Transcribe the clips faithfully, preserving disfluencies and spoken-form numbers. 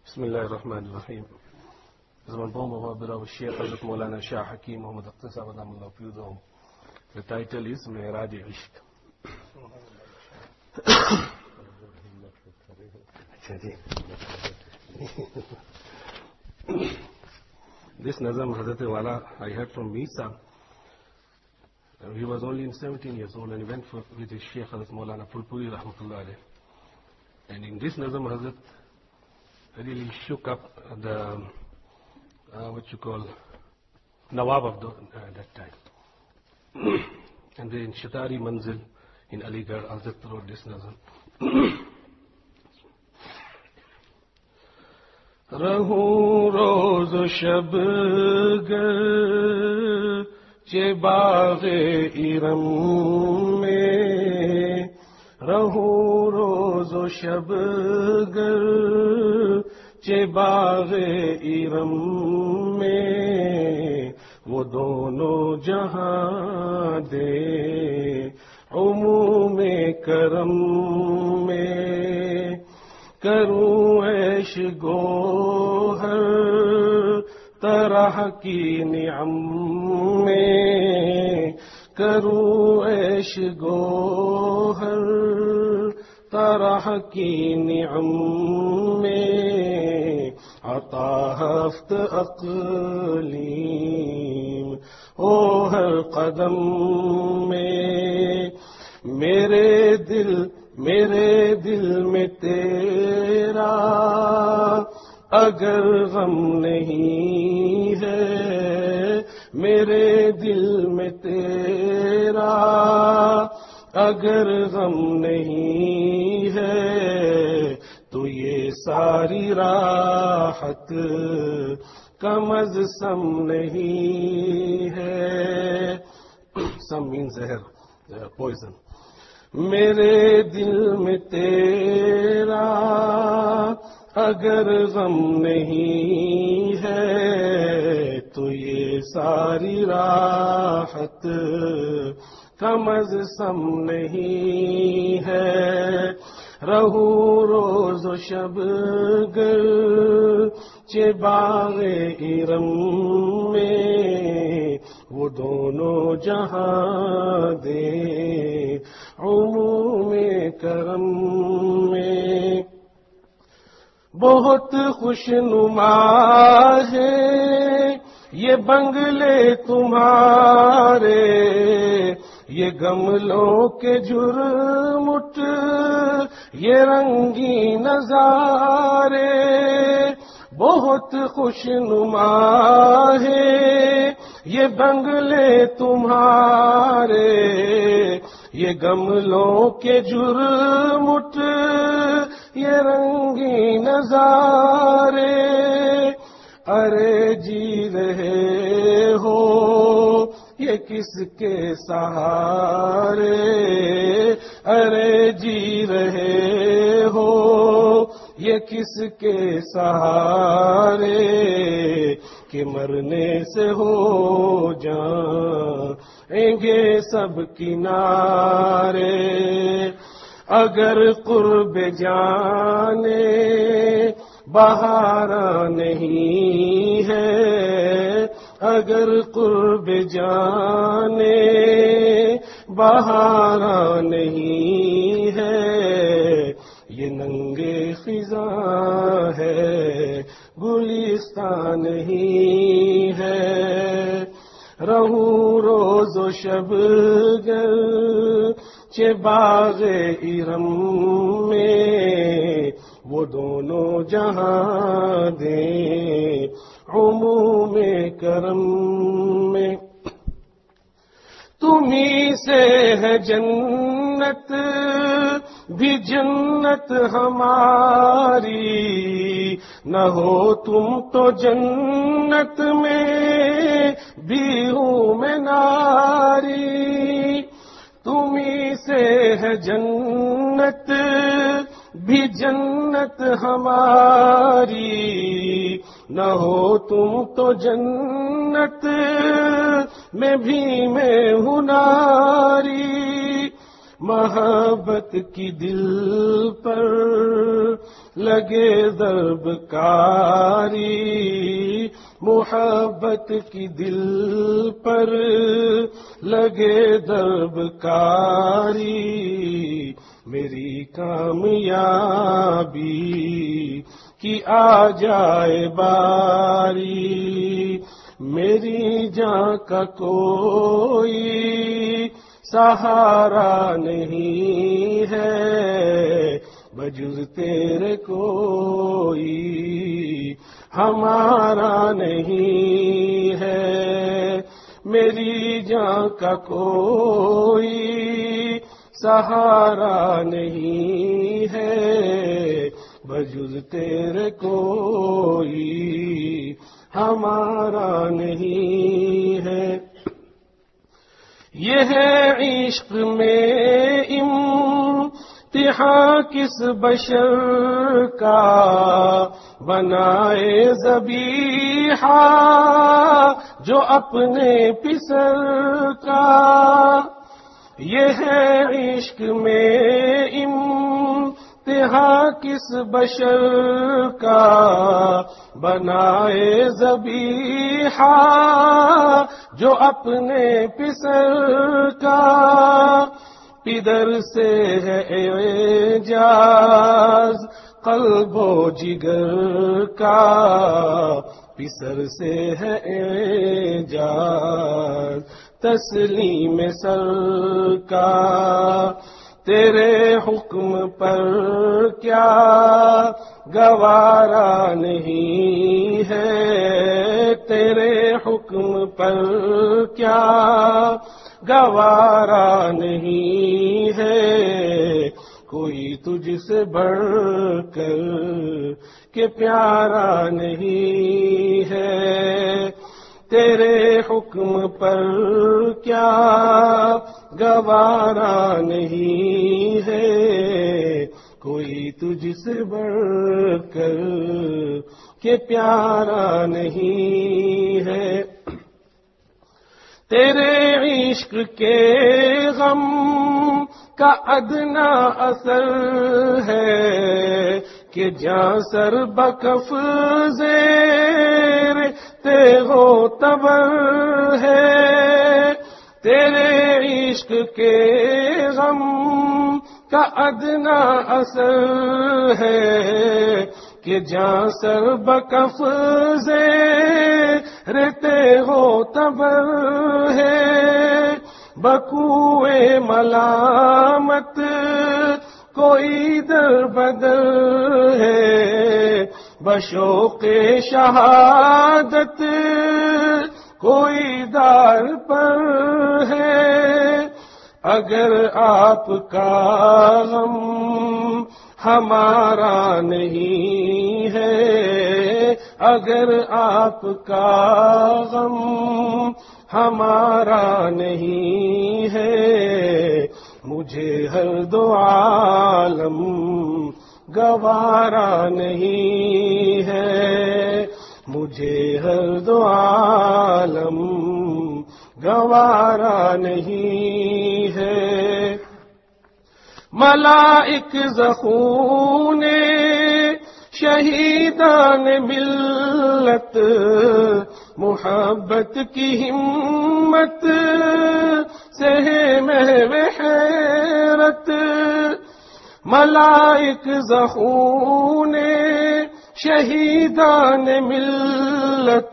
بسم الله الرحمن الرحيم. زمان بوم وبرا والشيخ حضرت مولانا شاہ حکیم محمد اختر صاحب رحمۃ اللہ فیضهم. The title is معراج عشق. This Nazam Hazrat Wala I heard from Misa. He was only seventeen years old and he went for, with his Sheikh Hazrat Maulana Fulpuri Rahmatullah alayh. And in this Nazam Hazrat really shook up the uh, what you call Nawab of the, uh, that time. And then in Shatari Manzil in Aligarh, Hazrat wrote this Nazam. رہوں روز و شب گر چے باغ ارم میں رہوں روز و شب گر چے باغ ارم میں وہ دونوں جہاں دے عموم کرم میں کروں عیش گوہر طرح کی نعم میں کروں عیش گوہر طرح کی نعم میں عطا ہفت اقلیم ہو ہر قدم میں میرے دل میرے دل میں تیرا اگر غم نہیں ہے میرے دل میں تیرا اگر غم نہیں ہے تو یہ ساری راحت کم از سم نہیں ہے. سم مین زہر پوائزن. میرے دل میں تیرا اگر غم نہیں ہے تو یہ ساری راحت کم از سم نہیں ہے. رہوں روز و شب گر چے باغ ارم میں وہ دونوں جہاں دے عموم کرم میں. بہت خوش نما ہے یہ بنگلے تمہارے یہ گملوں کے جرمٹ یہ رنگی نظارے بہت خوش نما ہے یہ بنگلے تمہارے یہ گملوں کے جرمٹ یہ رنگی نظارے. ارے جی رہے ہو یہ کس کے سہارے ارے جی رہے ہو یہ کس کے سہارے کہ مرنے سے ہو جائیں گے سب کنارے. اگر قرب جانے بہارا نہیں ہے اگر قرب جانے بہارا نہیں ہے یہ ننگے خزاں ہے گلستان نہیں ہے. رہوں روز و شب گر چے باغ ارم میں وہ دونوں جہاں دے عموم کرم میں. تمہیں سے ہے جنت بھی جنت ہماری نہ ہو تم تو جنت میں بھی ہوں میں ناری. تمہیں سے ہے جنت بھی جنت ہماری نہ ہو تم تو جنت میں بھی میں ہوں ناری. محبت کی دل پر لگے ضرب کاری، محبت کی دل پر لگے ضرب کاری، میری کامیابی کی آ جائے باری، میری جان کا کوئی سہارا نہیں ہے، بجز تیرے کوئی ہمارا نہیں ہے، میری جان کا کوئی سہارا نہیں ہے، بجز تیرے کوئی ہمارا نہیں ہے۔ یہ ہے عشق میں امتحان کس بشر کا، بنائے ذبیحہ جو اپنے پسر کا، یہ ہے عشق میں امتحان کس بشر کا، بنائے ذبیحہ جو اپنے پسر کا، پدر سے ہے اعجاز قلب و جگر کا، پسر سے ہے اعجاز تسلیم سر کا، تیرے حکم پر کیا گوارا نہیں ہے، تیرے حکم پر کیا گوارا نہیں ہے، کوئی تجھ سے بڑھ کر کہ پیارا نہیں ہے، تیرے حکم پر کیا گوارا نہیں ہے، کوئی تجھ سے بڑھ کر کہ پیارا نہیں ہے، تیرے عشق کے غم کا ادنا اثر ہے کہ جاں سر بکف زیر تیغو تبر ہے، تیرے عشق کے غم کا ادنا اثر ہے کہ جاں سر بکف زیر تیغو تبر ہے، بکوئے ملامت کوئی در بدر ہے، بشوق شہادت کوئی دار پر ہے، اگر آپ کا غم ہمارا نہیں ہے، اگر آپ کا غم ہمارا نہیں ہے، مجھے ہر دو عالم گوارا نہیں ہے، مجھے ہر دو عالم گوارا نہیں ہے، ملائک زخون شہیدان ملت محبت کی ہمت سے محو حیرت، ملائک زخون شہیدان ملت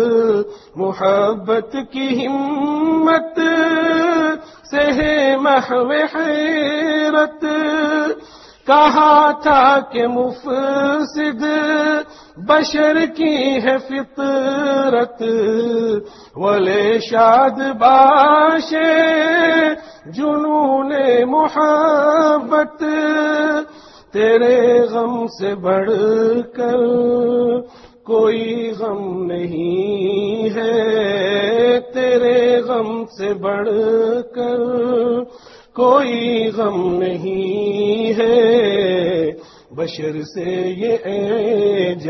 محبت کی ہمت سے محو حیرت، کہا تھا کہ مفسد بشر کی ہے فطرت، ولے شاد باش جنون محبت، تیرے غم سے بڑھ کر کوئی غم نہیں ہے، تیرے غم سے بڑھ کر کوئی غم نہیں ہے، بشر سے یہ اعجاز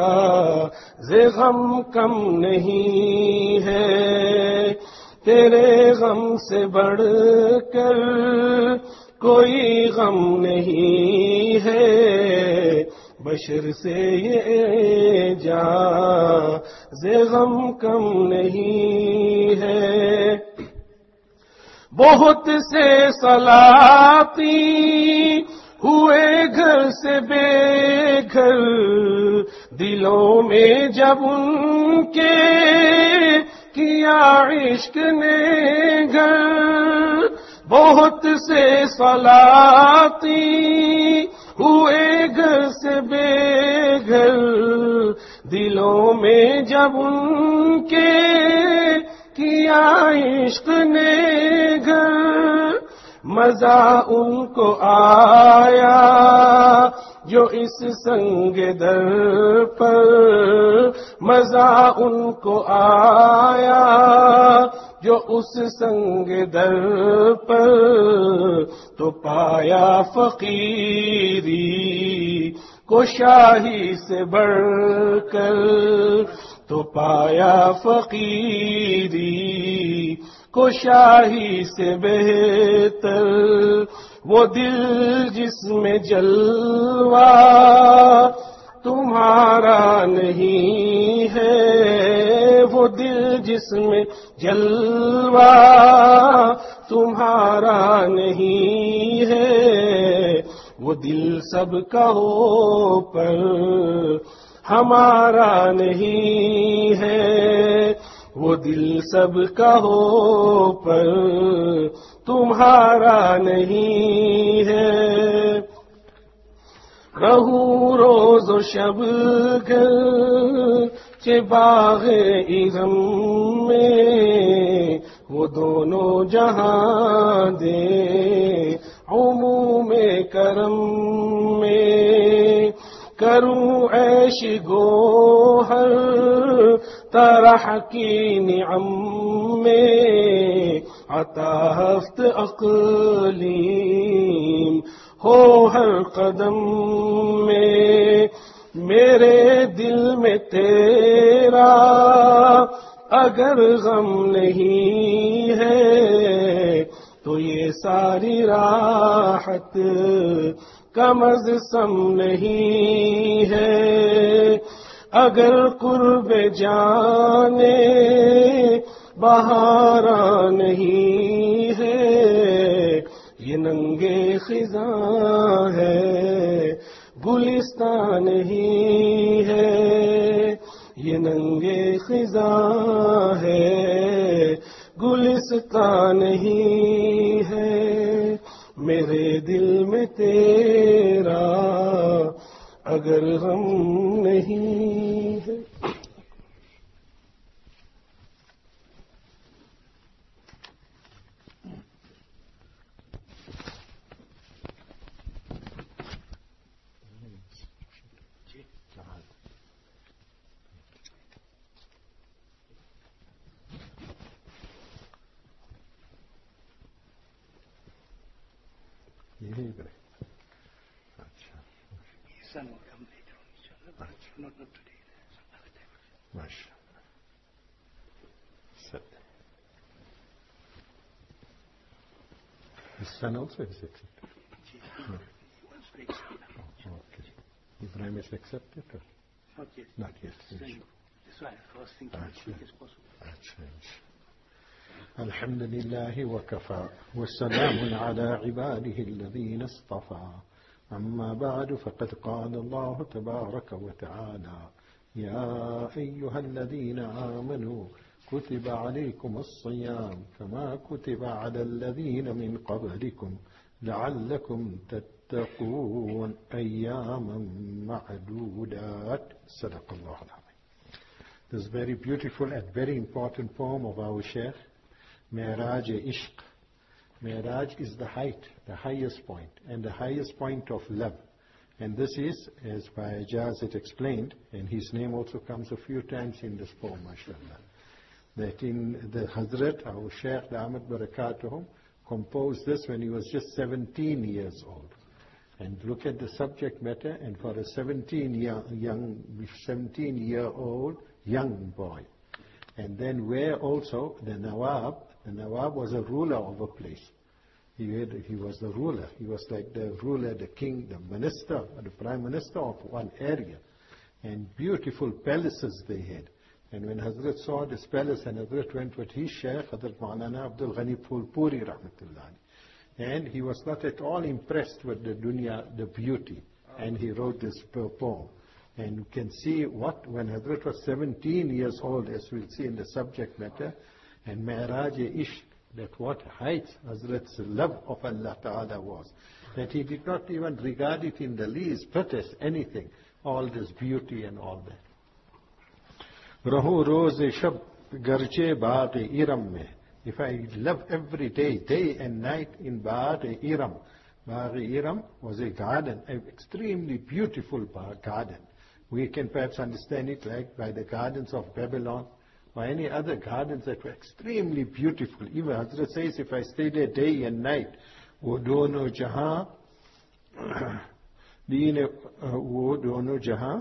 غم کم نہیں ہے، تیرے غم سے بڑھ کر کوئی غم نہیں ہے بشر سے یہ جا سے غم کم نہیں ہے بہت سے سلاطی ہوئے گھر سے بے گھر دلوں میں جب ان کے کیا عشق نے گھر بہت سے سلاطی ہوئے گھر سے بے گھر دلوں میں جب ان کے کیا عشق نے گھر مزہ ان کو آیا جو اس سنگ در پر مزہ ان کو آیا جو اس سنگ در پر تو پایا فقیری کو شاہی سے بڑھ کر تو پایا فقیری کو شاہی سے بہتر وہ دل جس میں جلوہ تمہارا نہیں ہے وہ دل جس میں جلوہ تمہارا نہیں ہے وہ دل سب کا ہو پر ہمارا نہیں ہے وہ دل سب کا ہو پر تمہارا نہیں ہے رہوں روز و شب گھر چے باغ ارم میں وہ دونوں جہاں دے عموم کرم میں کروں عیش گوہر طرح کی نعم میں عطا ہفت اقلیم ہو ہر قدم میں میرے دل میں تیرا اگر غم نہیں ہے تو یہ ساری راحت کم از سم نہیں ہے اگر قرب جانے بہارا نہیں ہے یہ ننگے خزاں ہے گلستان نہیں ہے یہ ننگے خزاں ہے گلستان نہیں ہے میرے دل میں تیرا اگر غم نہیں ہے یہی کرے اچھا ماشاء His son also is accepted. Oh, okay. Ibrahim is accepted or? Not yet. Not yet. That's why I was thinking as quick as possible. الحمد لله وكفى والسلام على عباده الذين اصطفى أما بعد فقد قال الله تبارك وتعالى يا أيها الذين آمنوا كتب عليكم الصيام كما كتب على الذين من قبلكم لعلكم تتقون أياما معدودات صدق الله العظيم. This is very beautiful and very important poem of our Shaykh, Mi'raj-e-Ishq. Mi'raj is the height, the highest point, and the highest point of love. And this is, as Bayajaz explained, and his name also comes a few times in this poem, mashallah, that in the Hazrat, our Shaykh, Damat Barakatuhum, composed this when he was just seventeen years old. And look at the subject matter, and for a seventeen-year-old young boy. And then where also the Nawab, the Nawab was a ruler of a place. He, had, he was the ruler. He was like the ruler, the king, the minister, the prime minister of one area. And beautiful palaces they had. And when Hazrat saw this palace, and Hazrat went with his Shaykh, Hazrat Maulana Abdul Ghani Phulpuri Rahmatullah. And he was not at all impressed with the dunya, the beauty. And he wrote this poem. And you can see what, when Hazrat was seventeen years old, as we'll see in the subject matter, and Mi'raj-e-Ishq, that what heights Hazrat's love of Allah Ta'ala was. That he did not even regard it in the least bit as anything. All this beauty and all that. Rahu roz shab garche baag iram mein. If I love every day, day and night in baag iram. Baag iram was a garden, an extremely beautiful garden. We can perhaps understand it like by the gardens of Babylon, or any other gardens that were extremely beautiful. Even Hazrat says, if I stay there day and night, wo dono jahan, deen wo dono jahan,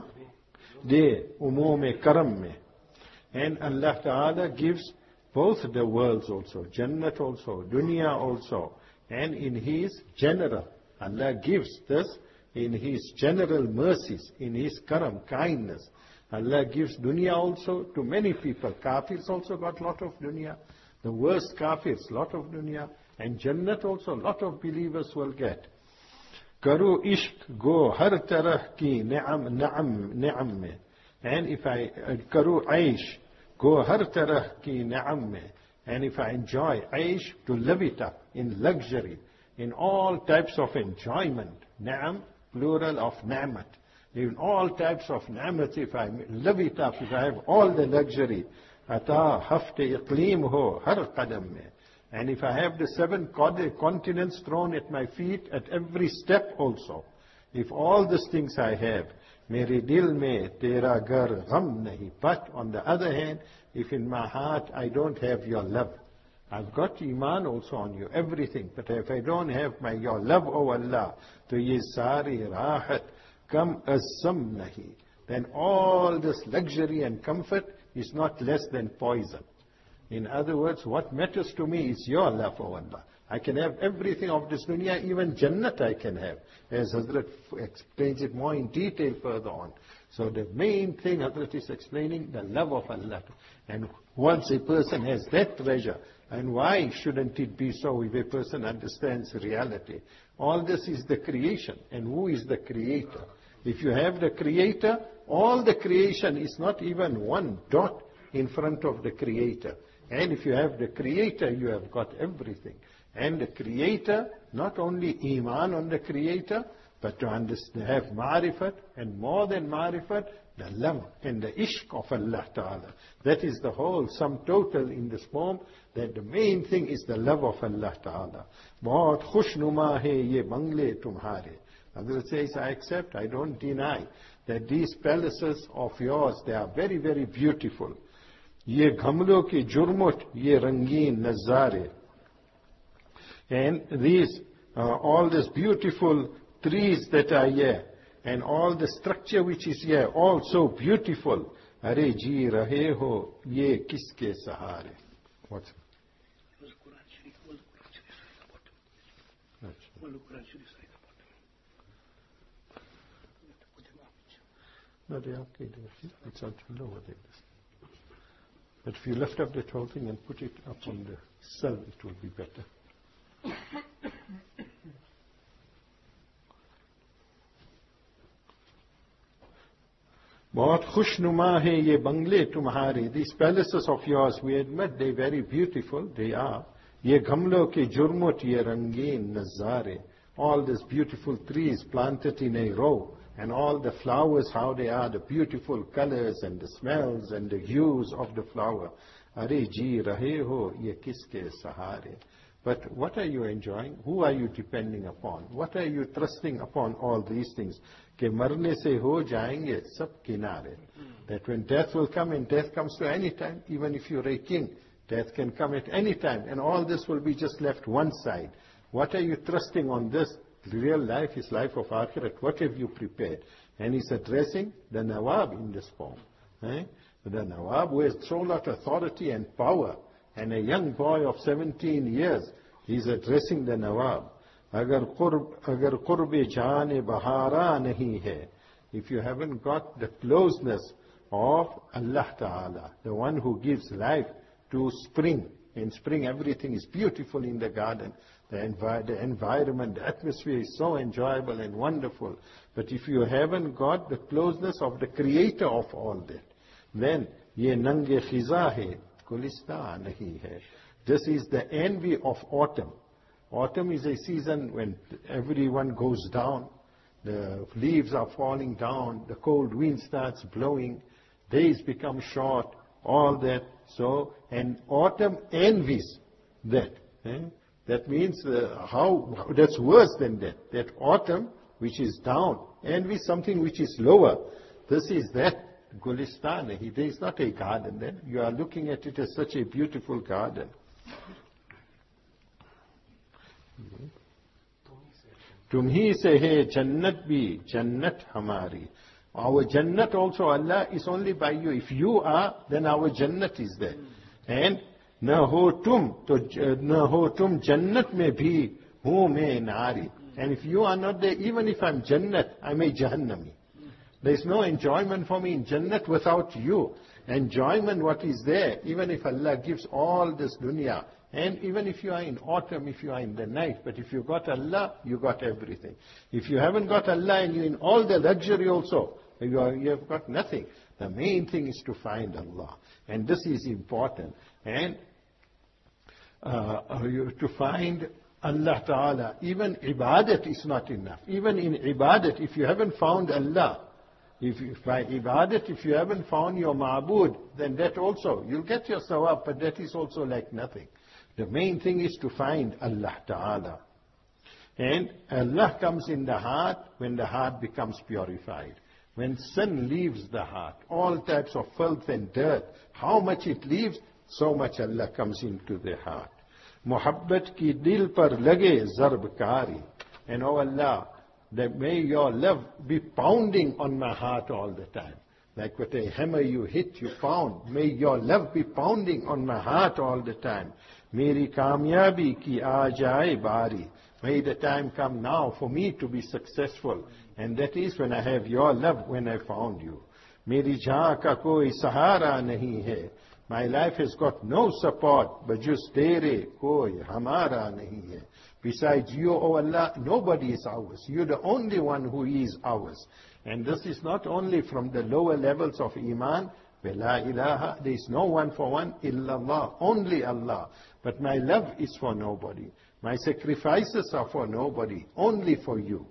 de umum karam mein. And Allah Ta'ala gives both the worlds also, Jannat also, Dunya also, and in His general, Allah gives this in His general mercies, in His karam, kindness. Allah gives dunya also to many people. Kafirs also got lot of dunya. The worst kafirs, lot of dunya. And Jannat also, lot of believers will get. Karu ishq go har tarah ki ni'am na'am ni'am mein. And if I, uh, karu aish, go har tarah ki ni'am mein. And if I enjoy aish, to live it up in luxury, in all types of enjoyment. Ni'am, plural of ni'mat. In all types of ni'mat, if I live it up, if I have all the luxury, ata hafte iqleem ho har qadam mein. And if I have the seven continents thrown at my feet at every step also, if all these things I have, mere dil mein tera gar gham nahi. But on the other hand, if in my heart I don't have your love, I've got iman also on you, everything. But if I don't have my your love, O Allah, to ye sari rahat, Kam asam nahi. Then all this luxury and comfort is not less than poison. In other words, what matters to me is your love, O Allah. I can have everything of this dunya, even Jannat I can have. As Hazrat explains it more in detail further on. So the main thing Hazrat is explaining, the love of Allah. And once a person has that treasure, and why shouldn't it be so if a person understands reality? All this is the creation. And who is the creator? If you have the creator, all the creation is not even one dot in front of the creator. And if you have the creator, you have got everything. And the creator, not only iman on the creator, but to understand, have ma'rifat, and more than ma'rifat, the love and the ishq of Allah Ta'ala. That is the whole sum total in this poem, that the main thing is the love of Allah Ta'ala. Bahut khushnuma hai ye bangle tumhare. Hazrat says, I accept, I don't deny that these palaces of yours, they are very, very beautiful. Ye ghamlo ki jurmut, ye rangeen nazare. And these, uh, all these beautiful trees that are here, and all the structure which is here, all so beautiful. Are ji rahe ho, ye kiske sahare. What's it? It was Quran Sharif, all the Quran Sharif at the bottom. All the Quran Sharif at the bottom. You have to put them up. No, they are okay. It's on lower than this. But if you lift up that whole thing and put it up on the cell, it will be better. बहुत खुशनुमा है ये बंगले तुम्हारे. These palaces of yours, we admit they're very beautiful, they are. ये गमलों के जुर्मुट, ये रंगीन नज़ारे. All these beautiful trees planted in a row, and all the flowers, how they are, the beautiful colors and the smells and the hues of the flower. Are ji rahe ho, ye kiske sahare. But what are you enjoying? Who are you depending upon? What are you trusting upon all these things? Ke marne se ho jayenge sab kinare. That when death will come, and death comes to any time, even if you're a king, death can come at any time, and all this will be just left one side. What are you trusting on this? The real life is life of Akhirat. What have you prepared? And he's addressing the Nawab in this poem. Eh? The Nawab who has so lot authority and power, and a young boy of seventeen years He is addressing the Nawab. Agar qurb, agar qurb jaan bahara nahi hai. If you haven't got the closeness of Allah Ta'ala, the one who gives life to spring. In spring everything is beautiful in the garden. The, envi the environment, the atmosphere is so enjoyable and wonderful. But if you haven't got the closeness of the creator of all that, then ye nange khiza hai, kulista nahi hai. This is the envy of autumn. Autumn is a season when everyone goes down. The leaves are falling down. The cold wind starts blowing. Days become short. All that. So, and autumn envies that. Eh? That means uh, how, that's worse than that. That autumn, which is down, envies something which is lower. This is that Gulistan. There is not a garden then. You are looking at it as such a beautiful garden. Tumhi se hai jannat bhi, jannat hamari. Our jannat also, Allah, is only by you. If you are, then our jannat is there. And na ho tum, to na ho tum jannat mein bhi, hu mein nari. And if you are not there, even if I'm jannat, I'm a jahannami. There is no enjoyment for me in jannat without you. Enjoyment, what is there, even if Allah gives all this dunya, and even if you are in autumn, if you are in the night, but if you got Allah, you got everything. If you haven't got Allah and you're in all the luxury also, you, are, you have got nothing. The main thing is to find Allah. And this is important. And uh, to find Allah Ta'ala, even ibadat is not enough. Even in ibadat, if you haven't found Allah, if you, by ibadat, if you haven't found your ma'bud, then that also, you'll get your sawab, but that is also like nothing. The main thing is to find Allah Ta'ala. And Allah comes in the heart when the heart becomes purified. When sin leaves the heart, all types of filth and dirt, how much it leaves, so much Allah comes into the heart. Muhabbat ki dil par lage zarbkari. And oh Allah, that may your love be pounding on my heart all the time. Like with a hammer you hit, you pound. May your love be pounding on my heart all the time. Meri kamyabi ki aa jaye bari. May the time come now for me to be successful. And that is when I have your love, when I found you. Meri jhaan ka koi sahara nahi hai. My life has got no support, but just tere koi hamara nahi hai. Besides you, O Allah, nobody is ours. You're the only one who is ours. And this is not only from the lower levels of Iman, La ilaha, there is no one for one, illallah, only Allah. But my love is for nobody. My sacrifices are for nobody, only for you.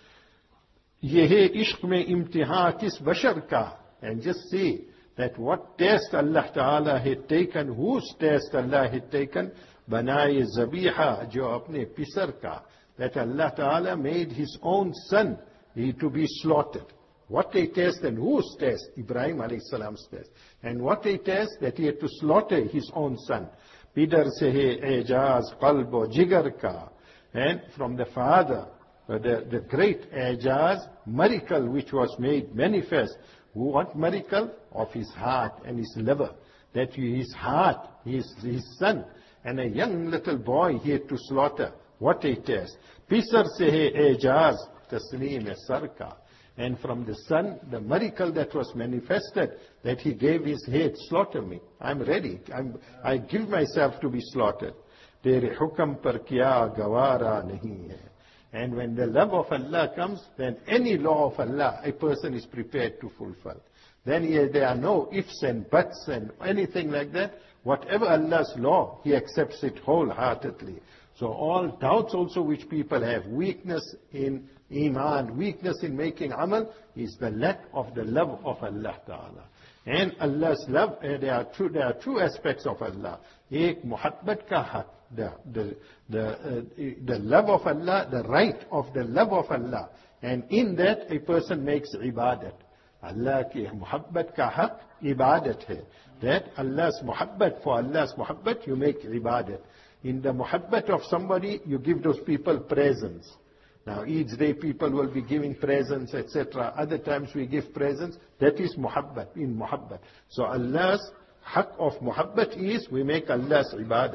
Ye hai ishq mein imtihan kis bashar ka. And just see that what test Allah Ta'ala had taken, whose test Allah had taken, banaye zabiha, jo apne pisar ka. That Allah Ta'ala made His own son he to be slaughtered. What a test, and whose test? Ibrahim alayhi salam's test. And what a test, that he had to slaughter his own son. Pidar se hai ijaz qalbo jigar ka. And from the father, uh, the, the great ijaz, miracle which was made manifest. What miracle? Of his heart and his liver. That his heart, his, his son, and a young little boy he had to slaughter. What a test. Pisar se hai ijaz tasneem sarka. And from the son, the miracle that was manifested, that he gave his head, slaughter me. I'm ready. I'm, I give myself to be slaughtered. Tere hukam par kya gawara nahi hai. And when the love of Allah comes, then any law of Allah, a person is prepared to fulfill. Then he, there are no ifs and buts and anything like that. Whatever Allah's law, he accepts it wholeheartedly. So all doubts also which people have, weakness in Iman, weakness in making amal, is the lack of the love of Allah Ta'ala. And Allah's love, uh, there are two, there are two aspects of Allah. Ek muhabbat ka haq, the, the, the, uh, the love of Allah, the right of the love of Allah. And in that a person makes ibadat. Allah ki muhabbat ka haq, ibadat hai. That Allah's muhabbat, for Allah's muhabbat, you make ibadat. In the muhabbat of somebody, you give those people presents. Now, each day people will be giving presents, et cetera. Other times we give presents. That is muhabbat, in muhabbat. So Allah's haqq of muhabbat is we make Allah's ibadat.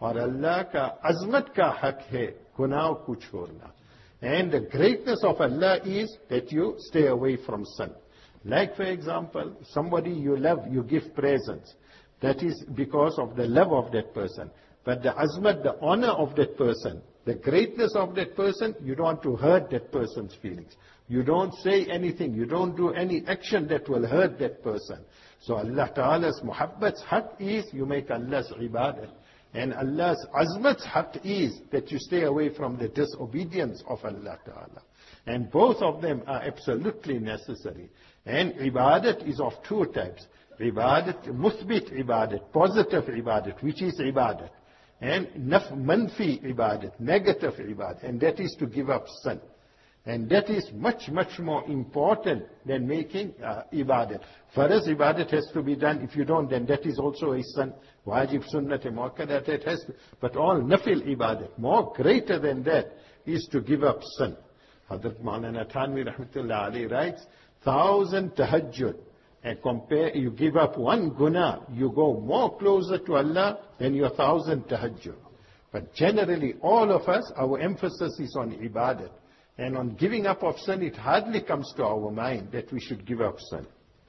और अल्लाह का अजमत का हक है गुनाह को छोड़ना. And the greatness of Allah is that you stay away from sin. Like for example, somebody you love, you give presents. That is because of the love of that person. But the azmat, the honor of that person, the greatness of that person, you don't want to hurt that person's feelings. You don't say anything, you don't do any action that will hurt that person. So Allah Ta'ala's muhabbat's haq is you make Allah's ibadah. And Allah's azmat's haq is that you stay away from the disobedience of Allah Ta'ala. And both of them are absolutely necessary. And ibadat is of two types. Ibadat, muthbit ibadat, positive ibadat, which is ibadat. And naf, manfi ibadat, negative ibadat. And that is to give up sin. And that is much, much more important than making uh, ibadat. Farz ibadat has to be done. If you don't, then that is also a sin. Wajib, sunnat, muakkadat, it has to. But all nafil ibadat, more greater than that, is to give up sin. Hazrat Maulana Thanvi Rahmatullah Ali writes, thousand tahajjud, and compare, you give up one guna, you go more closer to Allah than your thousand tahajjud. But generally, all of us, our emphasis is on ibadat. And on giving up of sin, it hardly comes to our mind that we should give up sin.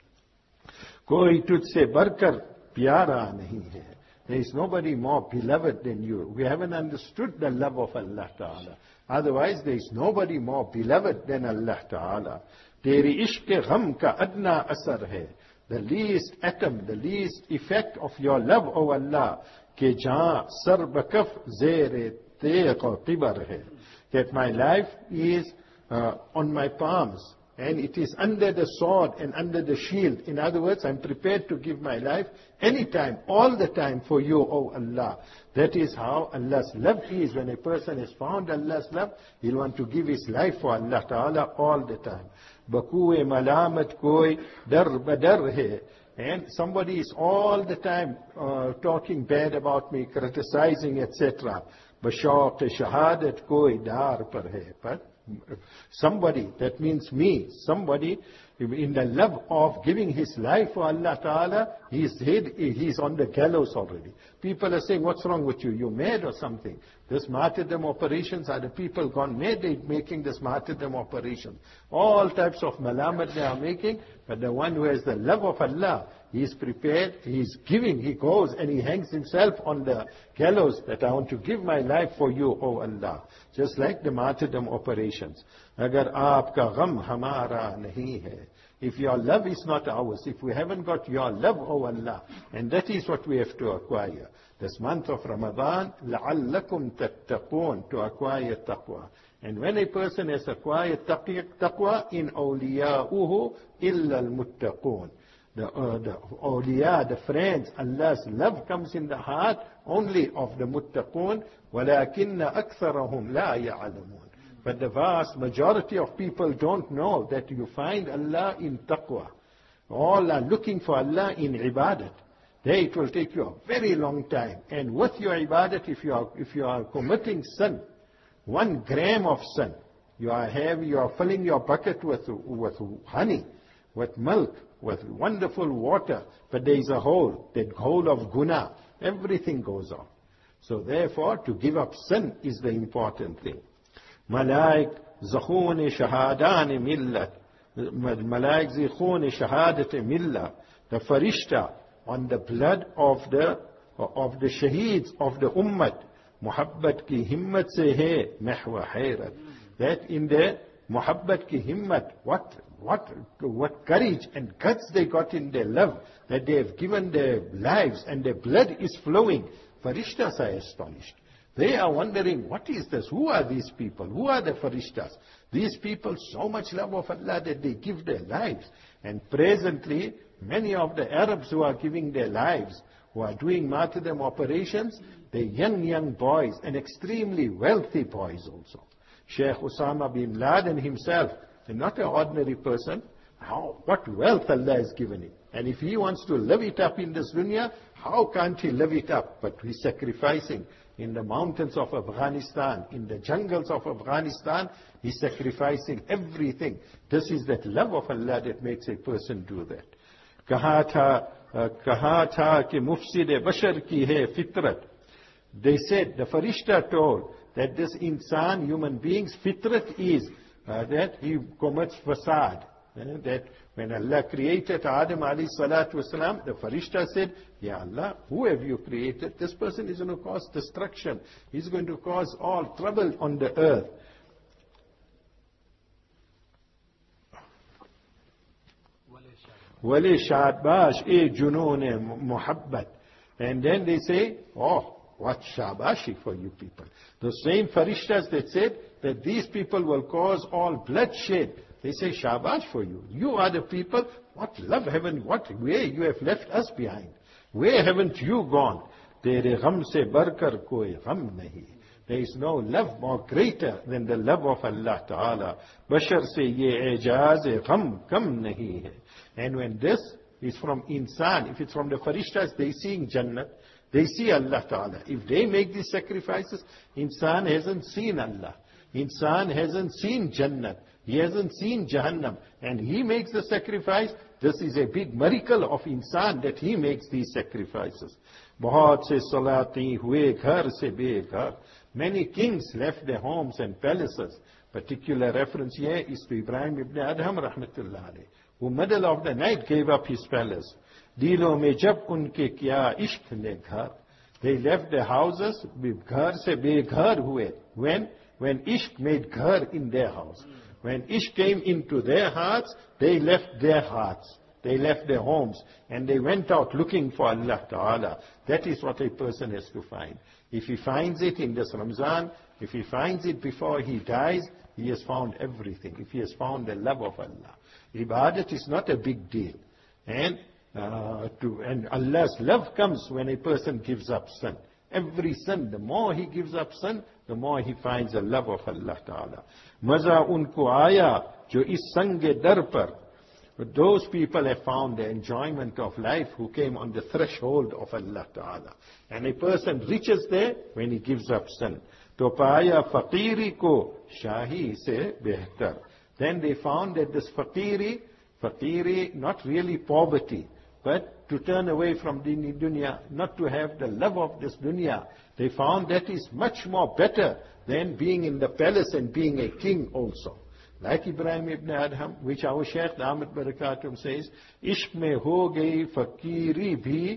Koi tujhse barkar pyara nahi hai. There is nobody more beloved than you. We haven't understood the love of Allah Ta'ala. Otherwise, there is nobody more beloved than Allah Ta'ala. Teri ishq gham ka adna asar hai. The least atom, the least effect of your love, O Allah, ke jahan sar bakaf zere teq qibar hai. That my life is uh, on my palms, and it is under the sword and under the shield. In other words, I'm prepared to give my life anytime, all the time for you, O Allah. That is how Allah's love is. When a person has found Allah's love, he'll want to give his life for Allah Ta'ala all the time. Bakuwe malamat koi dar badar hai. And somebody is all the time uh, talking bad about me, criticizing, et cetera. Bashauq shahadat koi dar par hai. But somebody, that means me, somebody in the love of giving his life for Allah Ta'ala, he's, he's on the gallows already. People are saying, what's wrong with you? You're mad or something. This martyrdom operations, are the people gone mad? They're making this martyrdom operation. All types of malamat they are making, but the one who has the love of Allah, he is prepared, he is giving, he goes and he hangs himself on the gallows that I want to give my life for you, O Allah. Just like the martyrdom operations. Agar aapka gham hamara nahi hai. If your love is not ours, if we haven't got your love, O Allah, and that is what we have to acquire. This month of Ramadan, لَعَلَّكُمْ تَتَّقُونَ, to acquire taqwa. And when a person has acquired taqwa, in awliya'uhu illa al-muttaqun. The, uh, the awliya, the friends, Allah's love comes in the heart only of the muttaqun. وَلَكِنَّ أَكْثَرَهُمْ لَا يَعْلَمُونَ. But the vast majority of people don't know that you find Allah in taqwa. All are looking for Allah in ibadat. There it will take you a very long time. And with your ibadat, if you are, if you are committing sin, one gram of sin, you are having, you are filling your bucket with, with honey, with milk, with wonderful water, but there is a hole, that hole of guna, everything goes off. So therefore, to give up sin is the important thing. Malaik zakhun shahadan millat. Malaik zakhun shahadat millat. The farishta on the blood of the of the shaheeds of the ummah. Muhabbat ki himmat se hai mahwa hayrat. That in the muhabbat ki himmat, what what what courage and guts they got in their love, that they have given their lives and their blood is flowing. Farishtas are astonished. They are wondering, what is this? Who are these people? Who are the farishtas? These people, so much love of Allah that they give their lives. And presently, many of the Arabs who are giving their lives, who are doing martyrdom operations, they're young, young boys, and extremely wealthy boys also. Sheikh Osama bin Laden himself, and not an ordinary person, how, what wealth Allah has given him. And if he wants to live it up in this dunya, how can't he live it up? But he's sacrificing in the mountains of Afghanistan, in the jungles of Afghanistan, he's sacrificing everything. This is that love of Allah that makes a person do that. Kaha tha, kaha tha ki mufsid bashar ki hai fitrat. they said, the Farishta told that this insan, human beings, fitrat is uh, that he commits fasad. Uh, that when Allah created Adam alayhi salatu wasalam, the Farishta said, Ya Allah, who have you created? This person is going to cause destruction. He's going to cause all trouble on the earth. Wale shabash e junoon muhabbat. And then they say, oh, what shabashi for you people. The same Farishtas that said that these people will cause all bloodshed. They say, shabash for you. You are the people, what love haven't, what way you have left us behind. Where haven't you gone? Tere gham se barkar koi gham nahi. There is no love more greater than the love of Allah Ta'ala. Bashar se ye ijaz e gham kam nahi hai. And when this is from insan, if it's from the Farishtas, they see Jannah, they see Allah Ta'ala. If they make these sacrifices, insan hasn't seen Allah. Insan hasn't seen Jannah. He hasn't seen Jahannam. And he makes the sacrifice. This is a big miracle of insan that he makes these sacrifices. Bahut se salati hue ghar se beghar. Many kings left their homes and palaces. Particular reference here is to Ibrahim ibn Adham rahmatullah alayh, who middle of the night gave up his palace. Dilo mein jab unke kya ishq ne ghar. They left their houses, ghar se beghar hue. When? When ishq made ghar in their house. When ishq came into their hearts, they left their hearts. They left their homes. And they went out looking for Allah Ta'ala. That is what a person has to find. If he finds it in this Ramzan, if he finds it before he dies, he has found everything. If he has found the love of Allah. Ibadat is not a big deal. And, uh, to, and Allah's love comes when a person gives up sin. Every sin, the more he gives up sin, the more he finds the love of Allah Ta'ala. Maza unko aya, jo is sange dar par. But those people have found the enjoyment of life who came on the threshold of Allah Ta'ala. And a person reaches there when he gives up sin. To paaya faqiri ko shahi se behtar. Then they found that this faqiri, faqiri, not really poverty, but to turn away from the dunya, not to have the love of this dunya. They found that is much more better than being in the palace and being a king also. Like Ibrahim ibn Adham, which our Shaykh Ahmad Barakatum says, Ishq mein ho gayi fakiri bhi,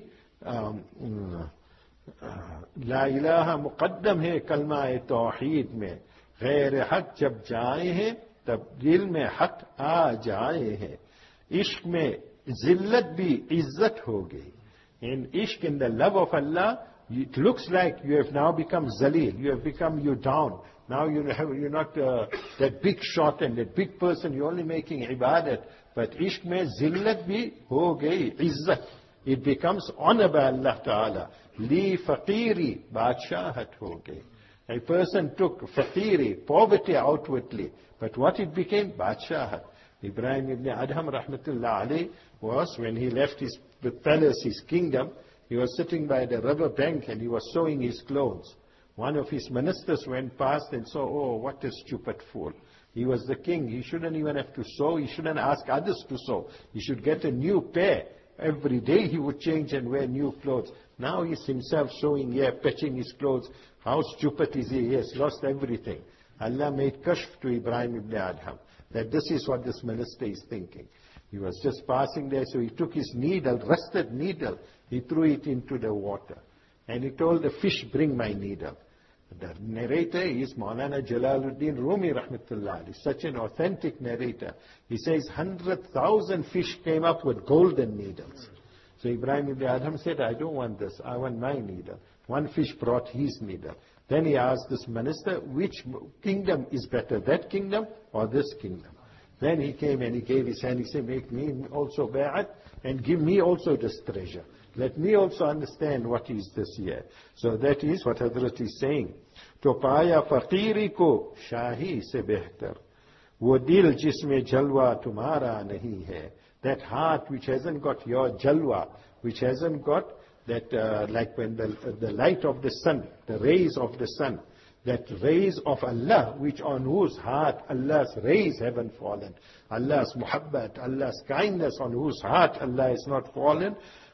la ilaha muqaddam hai kalma-e tawheed mein, ghair haq jab jaye hai, tab dil mein haq aa jaye hai. Ishq mein zillat bhi izzat ho gayi. In ishq, in the love of Allah, it looks like you have now become zalil, you have become you down. Now you have, you're not uh, that big shot and that big person, you're only making ibadat. But ishq mein zillat bhi ho gayi, izzat. It becomes honor by Allah Ta'ala. Li faqiri badshahat ho gayi. A person took faqiri, poverty outwardly. But what it became? Badshahat. Ibrahim ibn Adham rahmatullah alayh was, when he left his palace, his kingdom, he was sitting by the river bank and he was sewing his clothes. One of his ministers went past and saw, oh, what a stupid fool. He was the king. He shouldn't even have to sew. He shouldn't ask others to sew. He should get a new pair. Every day he would change and wear new clothes. Now he's himself sewing here, patching his clothes. How stupid is he? He has lost everything. Allah made kashf to Ibrahim ibn Adham that this is what this minister is thinking. He was just passing there, so he took his needle, rusted needle, he threw it into the water. And he told the fish, bring my needle. The narrator is Maulana Jalaluddin Rumi rahmatullah. He's such an authentic narrator. He says one hundred thousand fish came up with golden needles. So Ibrahim ibn Adham said, I don't want this, I want my needle. One fish brought his needle. Then he asked this minister, which kingdom is better, that kingdom or this kingdom? Then he came and he gave his hand. He said, make me also bai'at and give me also this treasure. Let me also understand what is this here. So that is what Hazrat is saying. To paaya faqiri ko shahi se behtar. Wo dil jisme jalwa tumhara nahi hai. That heart which hasn't got your jalwa, which hasn't got that, uh, like when the, the light of the sun, the rays of the sun, that rays of Allah, which on whose heart Allah's rays haven't fallen, Allah's muhabbat, Allah's kindness on whose heart Allah has not fallen,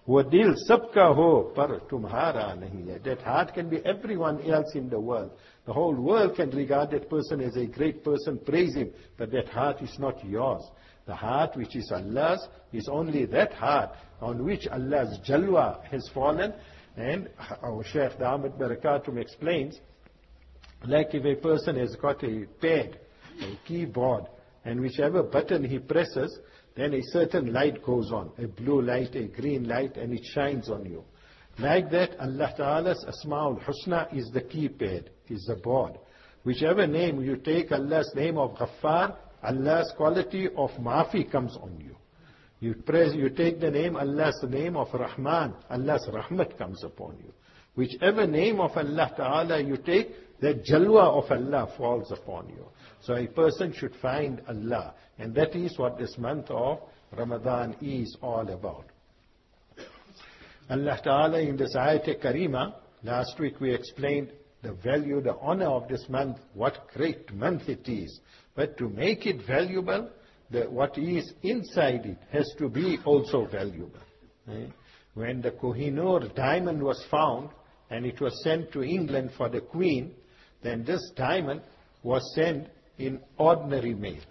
वो दिल सबका हो पर तुम्हारा नहीं है. That heart can be everyone else in the world. The whole world can regard that person as a great person, praise him, but that heart is not yours. The heart which is Allah's is only that heart on which Allah's jalwa has fallen. And our Shaykh Ahmed Barakatum explains, like if a person has got a pad, a keyboard, and whichever button he presses, then a certain light goes on, a blue light, a green light, and it shines on you. Like that, Allah Ta'ala's Asma'ul Husna is the keypad, is the board. Whichever name you take, Allah's name of Ghaffar, Allah's quality of Maafi comes on you. You press, you take the name, Allah's name of Rahman, Allah's Rahmat comes upon you. Whichever name of Allah Ta'ala you take, the Jalwa of Allah falls upon you. So a person should find Allah. And that is what this month of Ramadan is all about. Allah Ta'ala in this Ayat Karima, last week we explained the value, the honor of this month, what great month it is. But to make it valuable, the, what is inside it has to be also valuable. Eh? When the Kohinoor diamond was found, and it was sent to England for the Queen, then this diamond was sent in ordinary mail.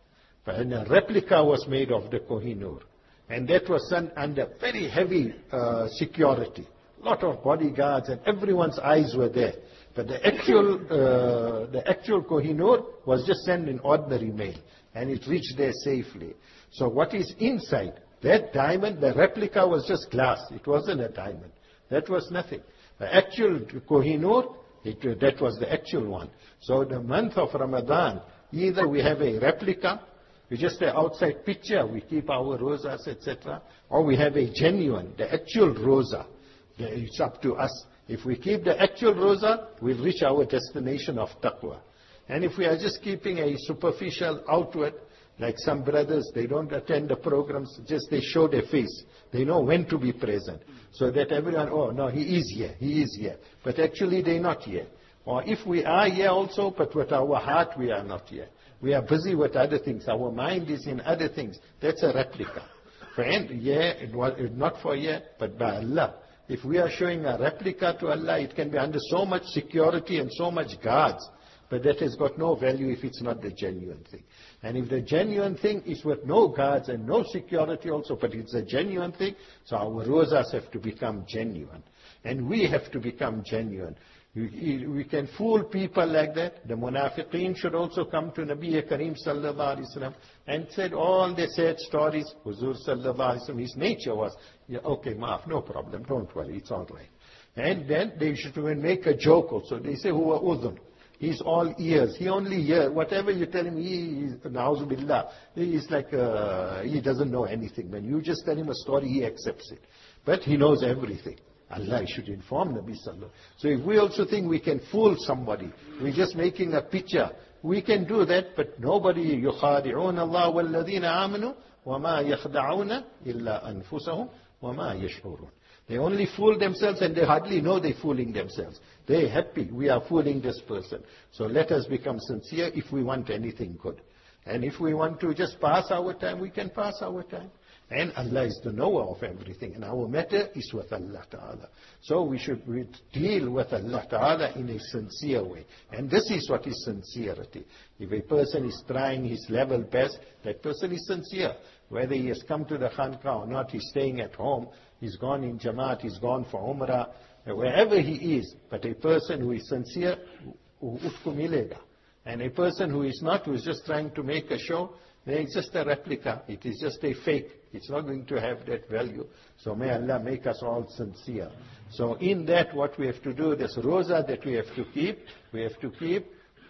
And a replica was made of the Kohinoor. And that was sent under very heavy uh, security. A lot of bodyguards and everyone's eyes were there. But the actual, uh, the actual Kohinoor was just sent in ordinary mail. And it reached there safely. So what is inside? That diamond, the replica was just glass. It wasn't a diamond. That was nothing. The actual Kohinoor, it, uh, that was the actual one. So the month of Ramadan, either we have a replica, we just an outside picture, we keep our rosas, et cetera, or we have a genuine, the actual rosa. It's up to us. If we keep the actual rosa, we'll reach our destination of taqwa. And if we are just keeping a superficial outward, like some brothers, they don't attend the programs, just they show their face. They know when to be present. So that everyone, oh no, he is here, he is here. But actually they're not here. Or if we are here also, but with our heart we are not here. We are busy with other things. Our mind is in other things. That's a replica. Friend, yeah, it was not for here, but by Allah. If we are showing a replica to Allah, it can be under so much security and so much guards. But that has got no value if it's not the genuine thing. And if the genuine thing is with no guards and no security also, but it's a genuine thing, so our rosas have to become genuine. And we have to become genuine. We, we can fool people like that. The munafiqeen should also come to Nabi Kareem sallallahu alaihi wasallam and said all their sad stories. Huzur sallallahu alaihi wasallam, his nature was, yeah, okay, maaf, no problem, don't worry, it's all right. And then they should even make a joke also. They say, huwa udhun. He's all ears. He only hears. Whatever you tell him, he is, na'uzu billah, he is like, uh, he doesn't know anything. When you just tell him a story, he accepts it. But he knows everything. Allah should inform Nabi Sallallahu. So if we also think we can fool somebody, we're just making a picture, we can do that, but nobody, يُخَادِعُونَ اللَّهَ وَالَّذِينَ آمَنُوا وَمَا يَخْدَعُونَ إِلَّا أَنفُسَهُمْ وَمَا يَشْعُرُونَ. They only fool themselves and they hardly know they're fooling themselves. They're happy, we are fooling this person. So let us become sincere if we want anything good. And if we want to just pass our time, we can pass our time. And Allah is the knower of everything. And our matter is with Allah Ta'ala. So we should we deal with Allah Ta'ala in a sincere way. And this is what is sincerity. If a person is trying his level best, that person is sincere. Whether he has come to the Khanqa or not, he's staying at home, he's gone in Jamaat, he's gone for Umrah, wherever he is. But a person who is sincere, usko milega. And a person who is not, who is just trying to make a show, it's just a replica. It is just a fake. It's not going to have that value. So may Allah make us all sincere. So in that, what we have to do, this rosa that we have to keep, we have to keep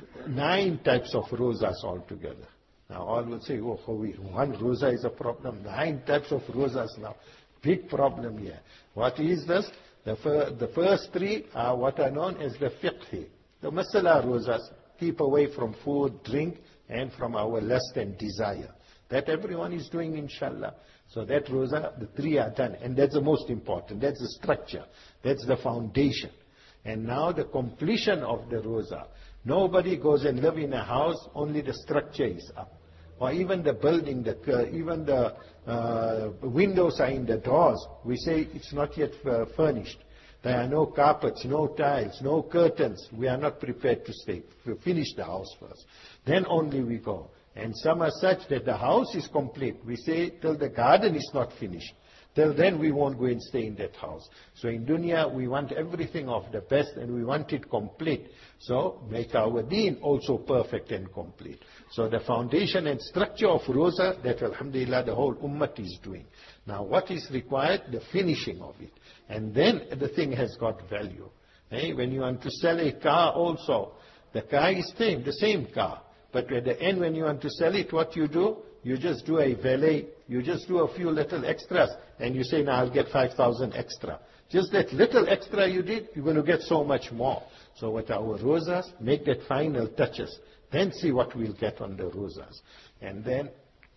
nine types of rosas altogether. Now all will say, oh, one rosa is a problem. Nine types of rosas now. Big problem here. What is this? The, fir the first three are what are known as the fiqhi. The masala rosas. Keep away from food, drink, and from our lust and desire. That everyone is doing, inshallah. So that rosa, the three are done. And that's the most important. That's the structure. That's the foundation. And now the completion of the rosa. Nobody goes and live in a house, only the structure is up. or even the building, the, uh, even the uh, windows are in the doors, we say it's not yet uh, furnished. There are no carpets, no tiles, no curtains. We are not prepared to stay. We finish the house first. Then only we go. And some are such that the house is complete. We say till the garden is not finished. Till then we won't go and stay in that house. So in dunya we want everything of the best and we want it complete. So make our deen also perfect and complete. So the foundation and structure of Roza, that alhamdulillah the whole ummah is doing. Now what is required? The finishing of it. And then the thing has got value. Eh? When you want to sell a car also, the car is same, the same car. But at the end when you want to sell it, what you do? You just do a valet, you just do a few little extras, and you say, now I'll get five thousand extra. Just that little extra you did, you're going to get so much more. So with our rozas, make that final touches. Then see what we'll get on the rozas. And then,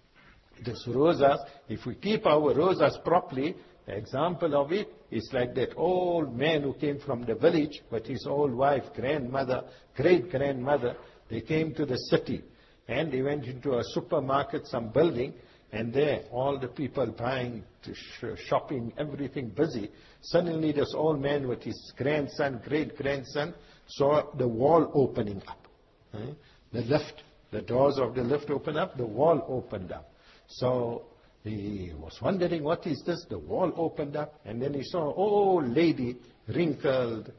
this rozas, if we keep our rozas properly, the example of it is like that old man who came from the village, but his old wife, grandmother, great-grandmother, they came to the city. And they went into a supermarket, some building, and there all the people buying, sh- shopping, everything busy. Suddenly this old man with his grandson, great-grandson, saw the wall opening up. Eh? The lift, the doors of the lift opened up, the wall opened up. So he was wondering, what is this? The wall opened up, and then he saw an old lady, wrinkled,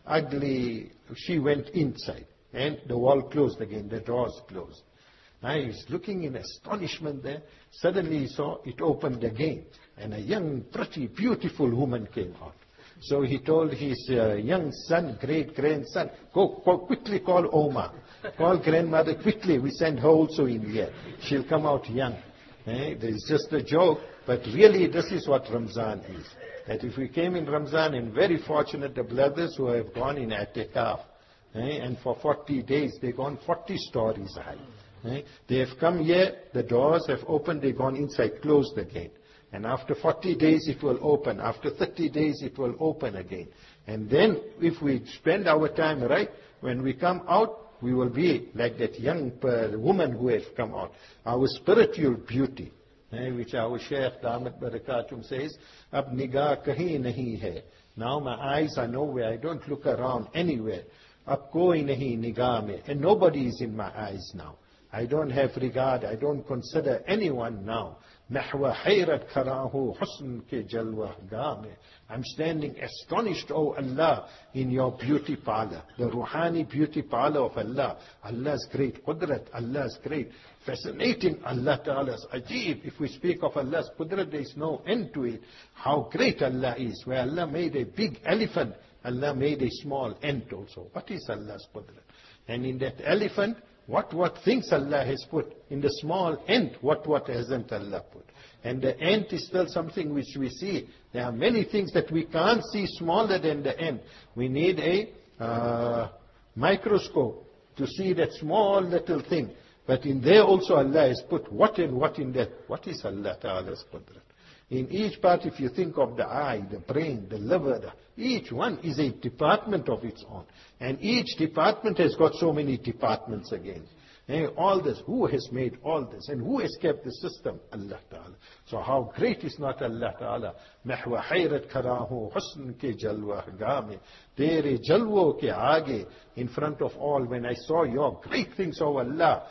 ugly. She went inside, and the wall closed again, the doors closed. Now he's looking in astonishment there. Suddenly he saw it opened again. And a young, pretty, beautiful woman came out. So he told his uh, young son, great-grandson, go, go quickly call Oma. Call grandmother quickly. We send her also in here. She'll come out young. Eh? There's just a joke. But really this is what Ramzan is. That if we came in Ramzan, and very fortunate the brothers who have gone in Atikaf. Eh? And for forty days, they've gone forty stories high. Eh? They have come here, the doors have opened, they've gone inside, closed again. And after forty days it will open. After thirty days it will open again. And then if we spend our time right, when we come out, we will be like that young uh, woman who has come out. Our spiritual beauty, eh, which our Shaykh Damat Barakatum says, Ab nigah kahin nahi hai. Now my eyes are nowhere, I don't look around anywhere. Ab koi nahi nigah mein. And nobody is in my eyes now. I don't have regard, I don't consider anyone now. Nahwa hayrat karahu husn ke jalwa game. I'm standing astonished, O Allah, in your beauty parlor. The Ruhani beauty parlor of Allah. Allah's great qudrat, Allah's great fascinating. Allah Ta'ala's ajib. If we speak of Allah's qudrat, there is no end to it. How great Allah is. Where Allah made a big elephant, Allah made a small ant also. What is Allah's qudrat? And in that elephant, What what things Allah has put. In the small ant, what what hasn't Allah put. And the ant is still something which we see. There are many things that we can't see smaller than the ant. We need a uh, microscope to see that small little thing. But in there also Allah has put what and what in that. What is Allah Ta'ala's qudrat? In each part, if you think of the eye, the brain, the liver, the, each one is a department of its own. And each department has got so many departments again. And all this, who has made all this? And who has kept the system? Allah Ta'ala. So how great is not Allah Ta'ala? Mahwa hayrat karahu husn ke jalwa game. Tere jalwo ke aage, in front of all, when I saw your great things, O Allah,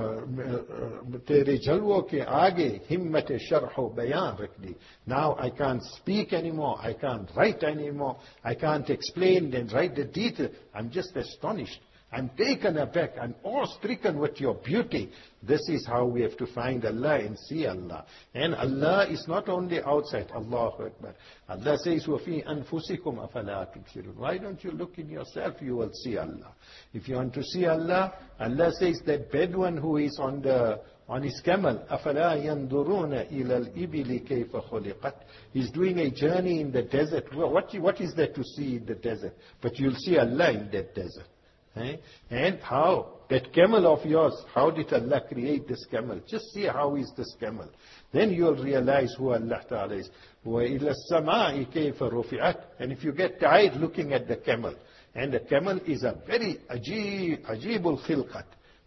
तेरे जलवों के आगे हिम्मत शरह बयान रख दी. Now I can't speak anymore, I can't write anymore, I can't explain and write the detail. I'm just astonished. I'm taken aback, I'm awe-stricken with your beauty. This is how we have to find Allah and see Allah. And Allah is not only outside. Allahu Akbar. Allah says, وَفِي أَنفُسِكُمْ أَفَلَا تُبْصِرُونَ. Why don't you look in yourself? You will see Allah. If you want to see Allah, Allah says that Bedouin who is on the on his camel, أَفَلَا يَنْظُرُونَ إِلَى الْإِبِلِ كَيْفَ خُلِقَتْ. He's doing a journey in the desert. What, what is there to see in the desert? But you'll see Allah in that desert. Eh? And how? That camel of yours, how did Allah create this camel? Just see how is this camel. Then you'll realize who Allah Ta'ala is. وَإِلَى السَّمَاءِ كَيْفَ رُفِعَتْ. And if you get tired looking at the camel, and the camel is a very ajib, ajibul khilqat,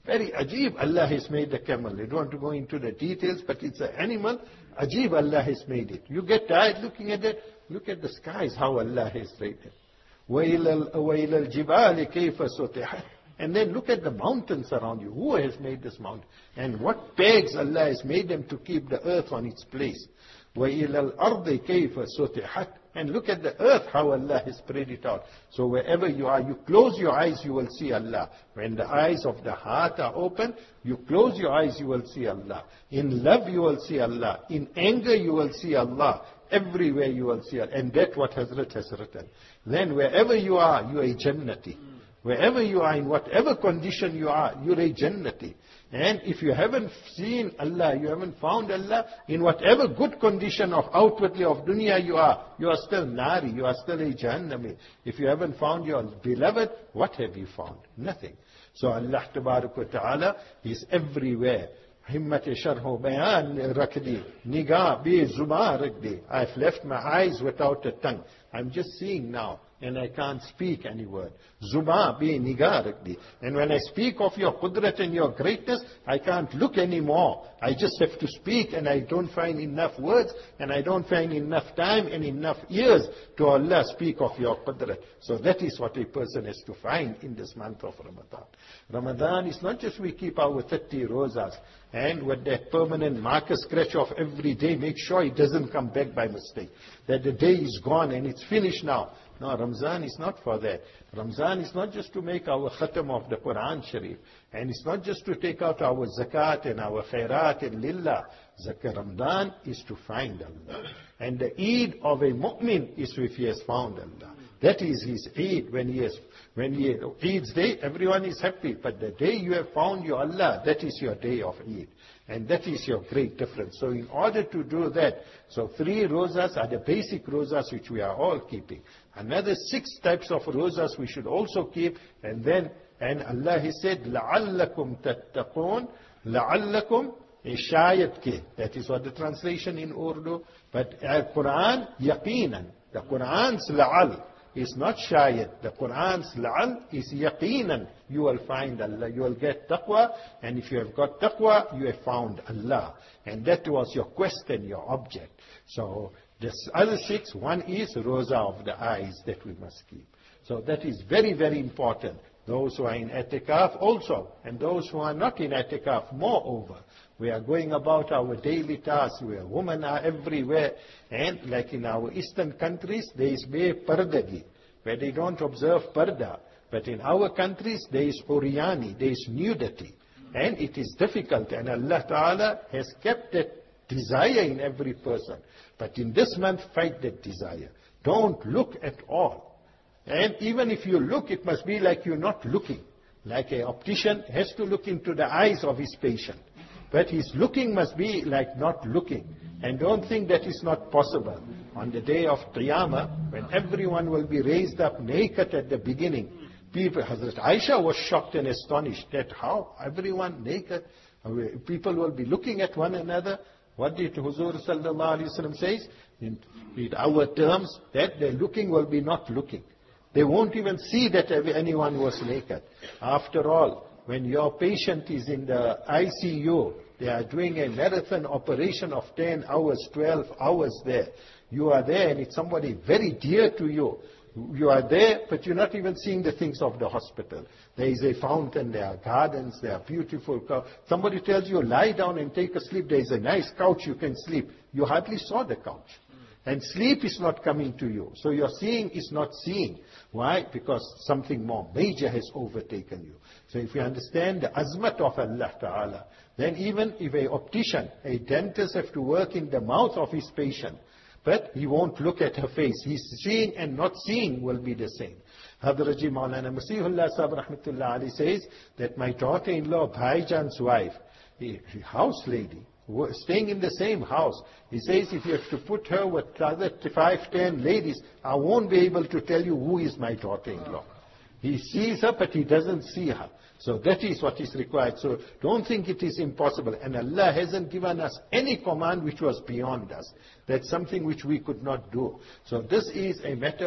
Very ajib Allah has made the camel. I don't want to go into the details, but it's an animal. Ajib Allah has made it. You get tired looking at it. Look at the skies, how Allah has made it. وَإِلَى الْجِبَالِ كَيْفَ سُطِحَتْ. And then look at the mountains around you. Who has made this mountain? And what pegs Allah has made them to keep the earth on its place. وَإِلَى الْأَرْضِ كَيْفَ سُطِحَتْ. And look at the earth, how Allah has spread it out. So wherever you are, you close your eyes, you will see Allah. When the eyes of the heart are open, you close your eyes, you will see Allah. In love, you will see Allah. In anger, you will see Allah. Everywhere you will see Allah. And that's what Hazrat has written. Then wherever you are, you are a Jannati. Wherever you are, in whatever condition you are, you're a Jannati. And if you haven't seen Allah, you haven't found Allah, in whatever good condition of outwardly of dunya you are, you are still Nari, you are still a Jahannami. If you haven't found your beloved, what have you found? Nothing. So Allah Tabarak wa Ta'ala is everywhere. Himmat sharh bayan rakh di, nigah be zubaan rakh di. I've left my eyes without a tongue. I'm just seeing now, and I can't speak any word. Zubaan be nigah rakh di. And when I speak of your qudrat and your greatness, I can't look anymore. I just have to speak, and I don't find enough words, and I don't find enough time and enough ears to Allah speak of your qudrat. So that is what a person has to find in this month of Ramadan. Ramadan is not just we keep our thirty rosas, and with that permanent marker scratch off every day, make sure it doesn't come back by mistake. That the day is gone and it's finished now. No, Ramzan is not for that. Ramzan is not just to make our khatam of the Quran Sharif. And it's not just to take out our zakat and our khairat and lillah. Zakat Ramadan is to find Allah. And the Eid of a mu'min is if he has found Allah. That is his Eid. When he has, when he, Eid's day, everyone is happy. But the day you have found your Allah, that is your day of Eid. And that is your great difference. So in order to do that, so three rosas are the basic rosas which we are all keeping. Another six types of rosas we should also keep. And then, and Allah He said, لَعَلَّكُمْ تَتَّقُونَ لَعَلَّكُمْ shayat ke. That is what the translation in Urdu. But uh, Quran, yaqinan. The Quran's la'al is not shayat. The Quran's la'al is yaqinan. You will find Allah. You will get taqwa. And if you have got taqwa, you have found Allah. And that was your quest and your object. So, the other six, one is roza of the eyes that we must keep. So that is very, very important. Those who are in I'tikaf also, and those who are not in I'tikaf, moreover. We are going about our daily tasks, where women are everywhere, and like in our eastern countries, there is be pardagi, where they don't observe parda. But in our countries, there is uryani, there is nudity. And it is difficult, and Allah Ta'ala has kept that desire in every person. But in this month, fight that desire. Don't look at all. And even if you look, it must be like you're not looking. Like an optician has to look into the eyes of his patient. But his looking must be like not looking. And don't think that is not possible. On the day of Qiyamah, when everyone will be raised up naked at the beginning, people, Hazrat Aisha was shocked and astonished that how everyone naked, people will be looking at one another. What did Huzur Sallallahu Alaihi Wasallam says? In, in our terms, that the looking will be not looking. They won't even see that anyone was naked. After all, when your patient is in the I C U, they are doing a marathon operation of ten hours, twelve hours there. You are there and it's somebody very dear to you. You are there, but you're not even seeing the things of the hospital. There is a fountain, there are gardens, there are beautiful couch. Somebody tells you, lie down and take a sleep. There is a nice couch, you can sleep. You hardly saw the couch. And sleep is not coming to you. So your seeing is not seeing. Why? Because something more major has overtaken you. So if you understand the azmat of Allah Ta'ala, then even if a optician, a dentist have to work in the mouth of his patient, but he won't look at her face. He's seeing and not seeing will be the same. Hadraji Maulana Masihullah Sahib Rahmatullah Ali says that my daughter-in-law, Bhaijan's wife, a house lady, staying in the same house, he says if you have to put her with other five, ten ladies, I won't be able to tell you who is my daughter-in-law. He sees her, but he doesn't see her. So that is what is required. So don't think it is impossible. And Allah hasn't given us any command which was beyond us. That's something which we could not do. So this is a matter of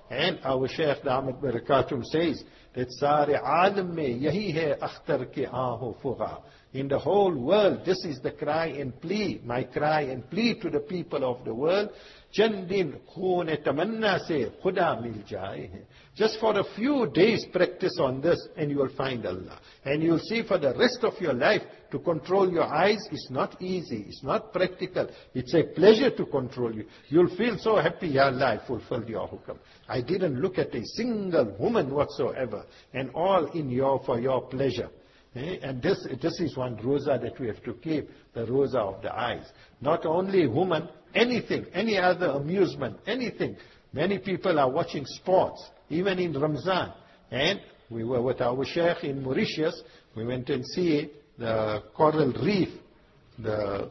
And our Shaykh Damat Barakatum says that Sare Alam mein yahi hai akhtar ke aaho fugha. In the whole world, this is the cry and plea, my cry and plea to the people of the world. Chandin khoon tamanna se khuda mil jaye hai. Just for a few days practice on this and you will find Allah. And you will see for the rest of your life to control your eyes is not easy, it's not practical. It's a pleasure to control you. You'll feel so happy, Ya Allah, I fulfilled your hukam. I didn't look at a single woman whatsoever, and all in your, for your pleasure. Eh? And this, this is one roza that we have to keep, the roza of the eyes. Not only woman, anything, any other amusement, anything. Many people are watching sports, even in Ramzan. And we were with our Shaykh in Mauritius. We went and see the coral reef, the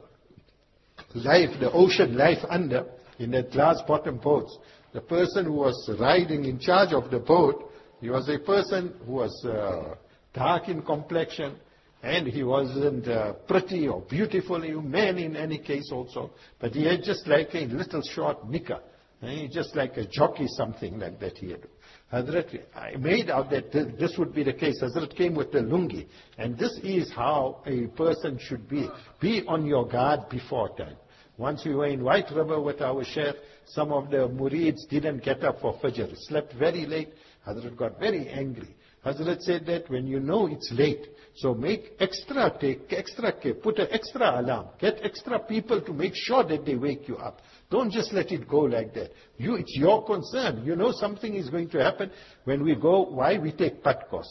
life, the ocean life under, in the glass bottom boats. The person who was riding in charge of the boat, he was a person who was uh, dark in complexion, and he wasn't uh, pretty or beautiful, a man in any case also, but he had just like a little short knicker, eh? Just like a jockey, something like that he had. Hazrat, I made out that this would be the case. Hazrat came with the lungi, and this is how a person should be. Be on your guard before time. Once we were in White River with our Shaykh, some of the murids didn't get up for Fajr, slept very late. Hazrat got very angry. Hazrat said that when you know it's late, so make extra, take extra care, put an extra alarm, get extra people to make sure that they wake you up. Don't just let it go like that. You, it's your concern. You know something is going to happen. When we go, why we take patkos?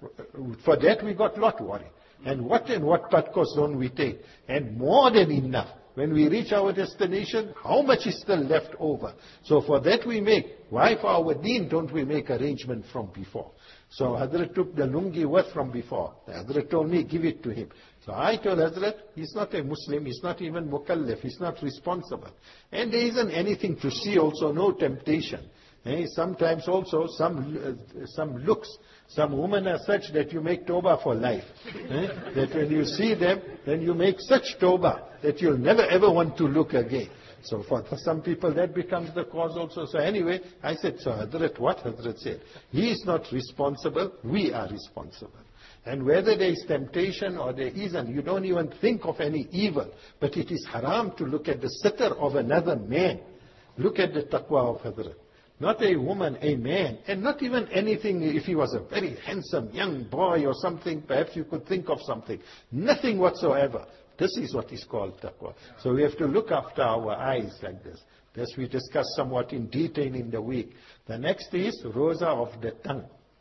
For that we got lot worry. And what and what patkos don't we take? And more than enough. When we reach our destination, how much is still left over? So for that we make. Why for our deen don't we make arrangement from before? So Hazrat took the lungi worth from before. Hazrat told me, give it to him. So I told Hazrat, he's not a Muslim, he's not even mukallaf, he's not responsible. And there isn't anything to see also, no temptation. Eh? Sometimes also some uh, some looks, some women are such that you make tawbah for life. Eh? That when you see them, then you make such tawbah that you'll never ever want to look again. So for, for some people that becomes the cause also. So anyway, I said, so Hazrat, what Hazrat said? He is not responsible, we are responsible. And whether there is temptation or there isn't, you don't even think of any evil. But it is haram to look at the sitter of another man. Look at the taqwa of Hazrat. Not a woman, a man. And not even anything, if he was a very handsome young boy or something, perhaps you could think of something. Nothing whatsoever. This is what is called taqwa. So we have to look after our eyes like this. This we discussed somewhat in detail in the week. The next is roza of the tongue.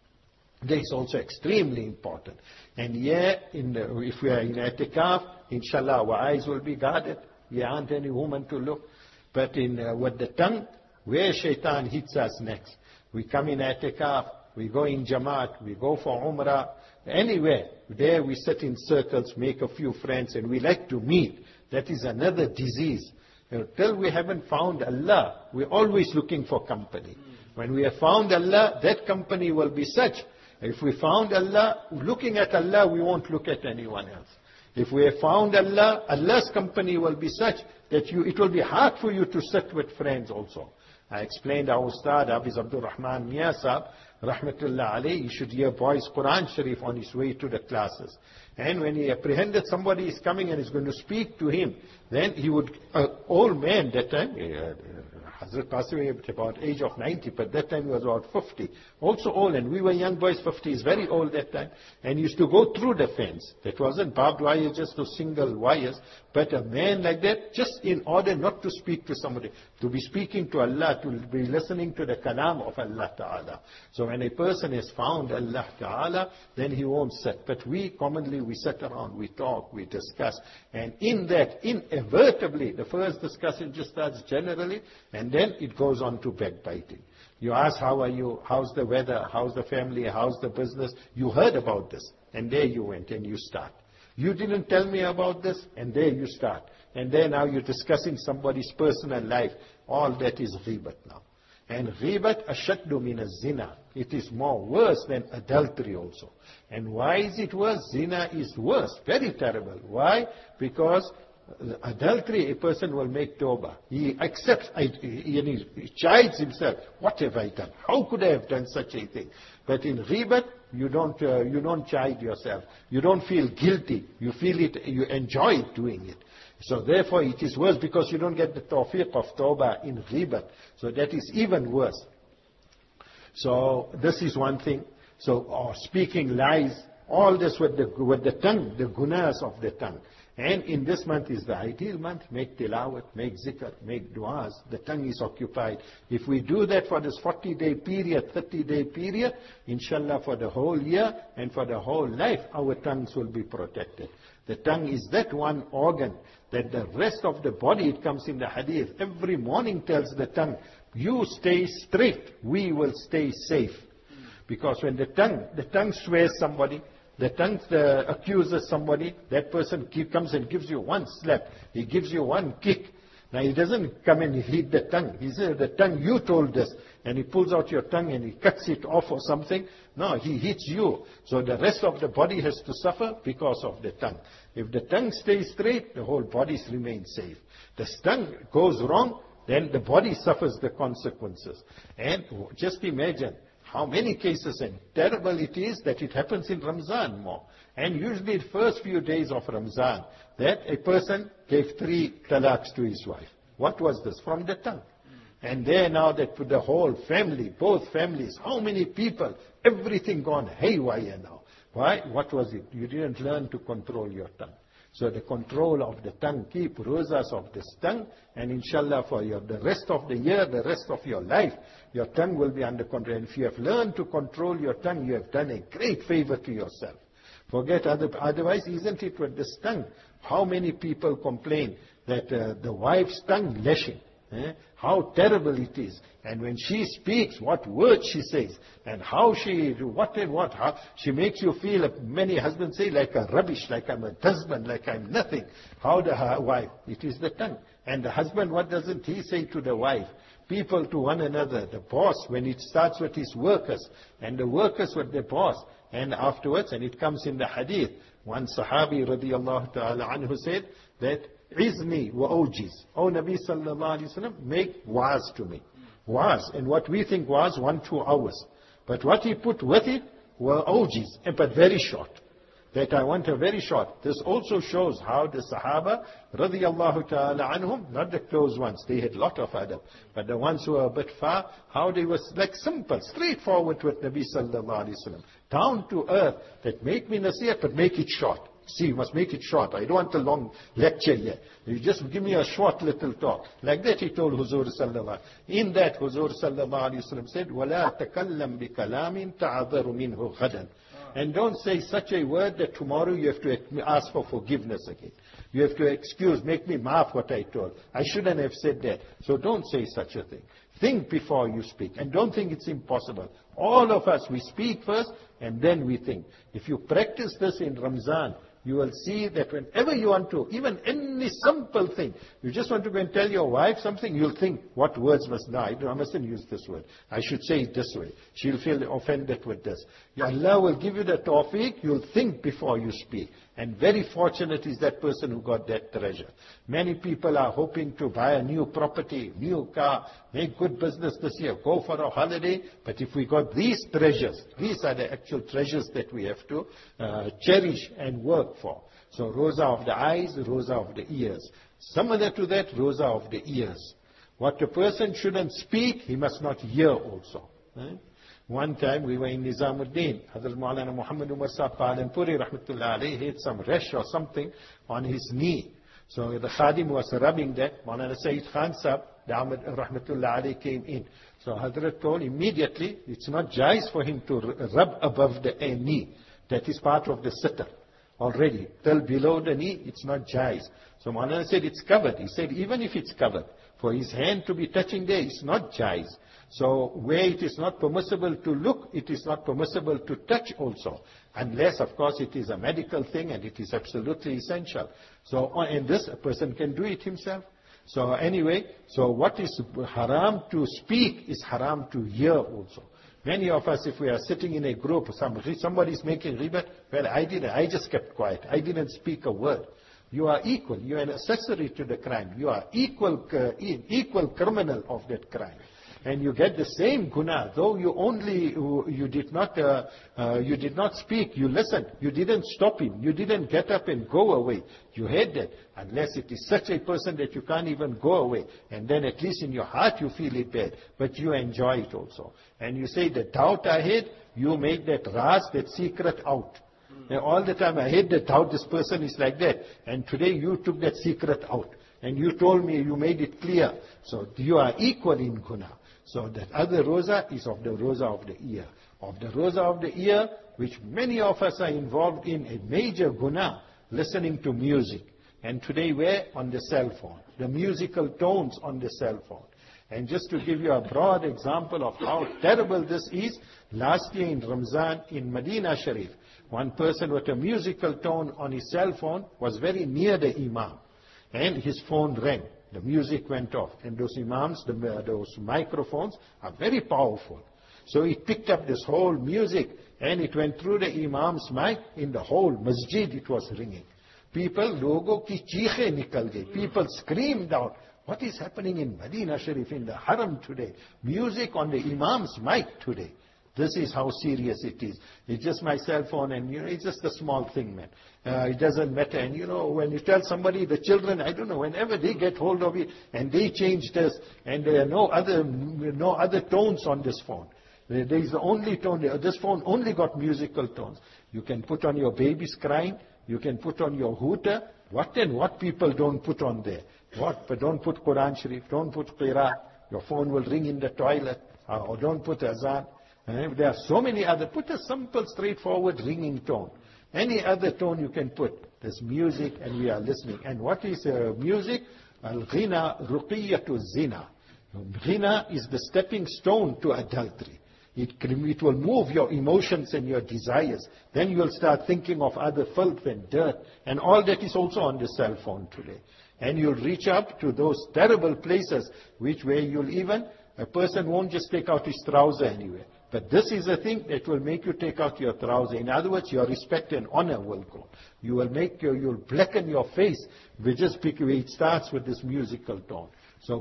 This is also extremely important. And here, in the, if we are in i'tikaf, inshallah, our eyes will be guarded. There aren't any woman to look. But in uh, with the tongue, where shaitan hits us next. We come in i'tikaf, we go in jamaat, we go for umrah, anywhere. There we sit in circles, make a few friends, and we like to meet. That is another disease. You know, till we haven't found Allah, we're always looking for company. When we have found Allah, that company will be such. If we found Allah, looking at Allah, we won't look at anyone else. If we have found Allah, Allah's company will be such that you, it will be hard for you to sit with friends also. I explained our Ustad, Hafiz Abdul Rahman Mia Sahab, Rahmatullah alayhi, he should hear boys Quran Sharif on his way to the classes. And when he apprehended somebody is coming and is going to speak to him, then he would, uh, old man that time, uh, Hazrat passed away at about age of ninety, but that time he was about fifty. Also old, and we were young boys, fifty is very old that time. And he used to go through the fence. That wasn't barbed wire, just those single wires. But a man like that, just in order not to speak to somebody, to be speaking to Allah, to be listening to the kalam of Allah Ta'ala. So when a person has found Allah Ta'ala, then he won't sit. But we commonly, we sit around, we talk, we discuss. And in that, inevitably, the first discussion just starts generally, and then it goes on to backbiting. You ask, how are you? How's the weather? How's the family? How's the business? You heard about this. And there you went and you start. You didn't tell me about this, and there you start. And there now you're discussing somebody's personal life. All that is ghibat now. And ghibat ashaddu min az-zina. It is more worse than adultery also. And why is it worse? Zina is worse. Very terrible. Why? Because adultery, a person will make tawbah. He accepts, I, he, he chides himself. What have I done? How could I have done such a thing? But in ghibat, you don't, uh, you don't chide yourself. You don't feel guilty. You feel it, you enjoy doing it. So therefore it is worse because you don't get the tawfiq of tawbah in ghibat. So that is even worse. So this is one thing. So or speaking lies, all this with the, with the tongue, the gunas of the tongue. And in this month is the ideal month. Make tilawat, make zikr, make du'as. The tongue is occupied. If we do that for this forty-day period, thirty-day period, inshallah for the whole year and for the whole life, our tongues will be protected. The tongue is that one organ that the rest of the body, it comes in the hadith, every morning tells the tongue, you stay straight, we will stay safe. Because when the tongue, the tongue swears somebody, the tongue uh, accuses somebody, that person comes and gives you one slap, he gives you one kick. Now he doesn't come and hit the tongue. He says, the tongue, you told this. And he pulls out your tongue and he cuts it off or something. No, he hits you. So the rest of the body has to suffer because of the tongue. If the tongue stays straight, the whole body remains safe. The tongue goes wrong, then the body suffers the consequences. And just imagine how many cases and terrible it is that it happens in Ramzan more. And usually the first few days of Ramzan, that a person gave three talaqs to his wife. What was this? From the tongue. And there now that the whole family, both families, how many people, everything gone haywire now. Why? What was it? You didn't learn to control your tongue. So the control of the tongue, keep rosas of this tongue, and inshallah for your, the rest of the year, the rest of your life, your tongue will be under control. And if you have learned to control your tongue, you have done a great favor to yourself. Forget other, otherwise, isn't it with this tongue? How many people complain that uh, the wife's tongue lashing? Eh? How terrible it is. And when she speaks, what words she says, and how she, what and what, how she makes you feel, many husbands say, like a rubbish, like I'm a husband, like I'm nothing. How the her wife? It is the tongue. And the husband, what doesn't he say to the wife? People to one another, the boss, when it starts with his workers, and the workers with the boss, and afterwards, and it comes in the hadith, one Sahabi radiallahu ta'ala anhu said that, Izni wa awjiz. Oh Nabi sallallahu alayhi wa sallam, make waz to me. Waz. And what we think was one, two hours. But what he put with it were awjiz, but very short. That I want a very short. This also shows how the Sahaba, radiyallahu ta'ala anhum, not the close ones, they had lot of adab, but the ones who were a bit far, how they were like simple, straightforward with Nabi sallallahu alayhi wa sallam. Down to earth, that make me nasiyah, but make it short. See, you must make it short. I don't want a long lecture here. You just give me a short little talk. Like that he told Huzur sallallahu. In that Huzur sallallahu alayhi wa sallam said, وَلَا تَكَلَّمْ بِكَلَامٍ تَعَذَرُ مِنْهُ غَدًا. And don't say such a word that tomorrow you have to ask for forgiveness again. You have to excuse, make me maaf what I told. I shouldn't have said that. So don't say such a thing. Think before you speak. And don't think it's impossible. All of us, we speak first and then we think. If you practice this in Ramzan, you will see that whenever you want to, even any simple thing, you just want to go and tell your wife something, you'll think, what words must I? I mustn't use this word. I should say it this way. She'll feel offended with this. Allah will give you the tawfiq, you'll think before you speak. And very fortunate is that person who got that treasure. Many people are hoping to buy a new property, new car, make good business this year, go for a holiday. But if we got these treasures, these are the actual treasures that we have to uh, cherish and work for. So rosa of the eyes, rosa of the ears. Similar to that, rosa of the ears. What a person shouldn't speak, he must not hear also. Right? One time we were in Nizamuddin. Hazrat Maulana Muhammad Umar Sahib Palanpuri rahmatullah alayhi had some rash or something on his knee. So the Khadim was rubbing that. Maulana Sayyid Khan Sahib rahmatullah alayhi came in. So Hazrat told immediately, it's not jais for him to rub above the knee. That is part of the sitter already. Till below the knee, it's not jais. So Maulana said it's covered. He said even if it's covered, for his hand to be touching there, it's not jais. So where it is not permissible to look, it is not permissible to touch also. Unless, of course, it is a medical thing and it is absolutely essential. So, and this, a person can do it himself. So anyway, so what is haram to speak is haram to hear also. Many of us, if we are sitting in a group, some, somebody is making ribat, well, I didn't, I just kept quiet. I didn't speak a word. You are equal. You are an accessory to the crime. You are equal, uh, equal criminal of that crime. And you get the same guna, though you only, you did not, uh, uh, you did not speak, you listened, you didn't stop him, you didn't get up and go away. You hate that, unless it is such a person that you can't even go away. And then at least in your heart you feel it bad, but you enjoy it also. And you say, the doubt I had, you make that ras, that secret out. And all the time I hate the doubt, this person is like that. And today you took that secret out. And you told me, you made it clear. So you are equal in guna. So that other roza is of the roza of the ear. Of the roza of the ear, which many of us are involved in, a major guna, listening to music. And today we're on the cell phone. The musical tones on the cell phone. And just to give you a broad example of how terrible this is, last year in Ramzan in Medina Sharif, one person with a musical tone on his cell phone was very near the imam. And his phone rang. The music went off. And those imams, the, those microphones are very powerful. So he picked up this whole music and it went through the imam's mic. In the whole masjid it was ringing. People, logo ki cheekhe nikal gaye. People screamed out, what is happening in Medina Sharif, in the Haram today? Music on the imam's mic today. This is how serious it is. It's just my cell phone and, you know, it's just a small thing, man. Uh, it doesn't matter. And, you know, when you tell somebody, the children, I don't know, whenever they get hold of it and they change this and there are no other, no other tones on this phone. There is the only tone. This phone only got musical tones. You can put on your baby's crying. You can put on your hooter. What and what people don't put on there? What? But don't put Quran Sharif. Don't put Qira. Your phone will ring in the toilet. Uh, or don't put Azan. And there are so many other. Put a simple, straightforward ringing tone. Any other tone you can put. There's music and we are listening. And what is uh, music? Al-ghina ruqiyatu zina. Ghina is the stepping stone to adultery. It, it will move your emotions and your desires. Then you will start thinking of other filth and dirt. And all that is also on the cell phone today. And you'll reach up to those terrible places which where you'll even, a person won't just take out his trouser anywhere. But this is a thing that will make you take out your trouser. In other words, your respect and honor will go. You will make your, you'll blacken your face. We just pick away. It starts with this musical tone. So,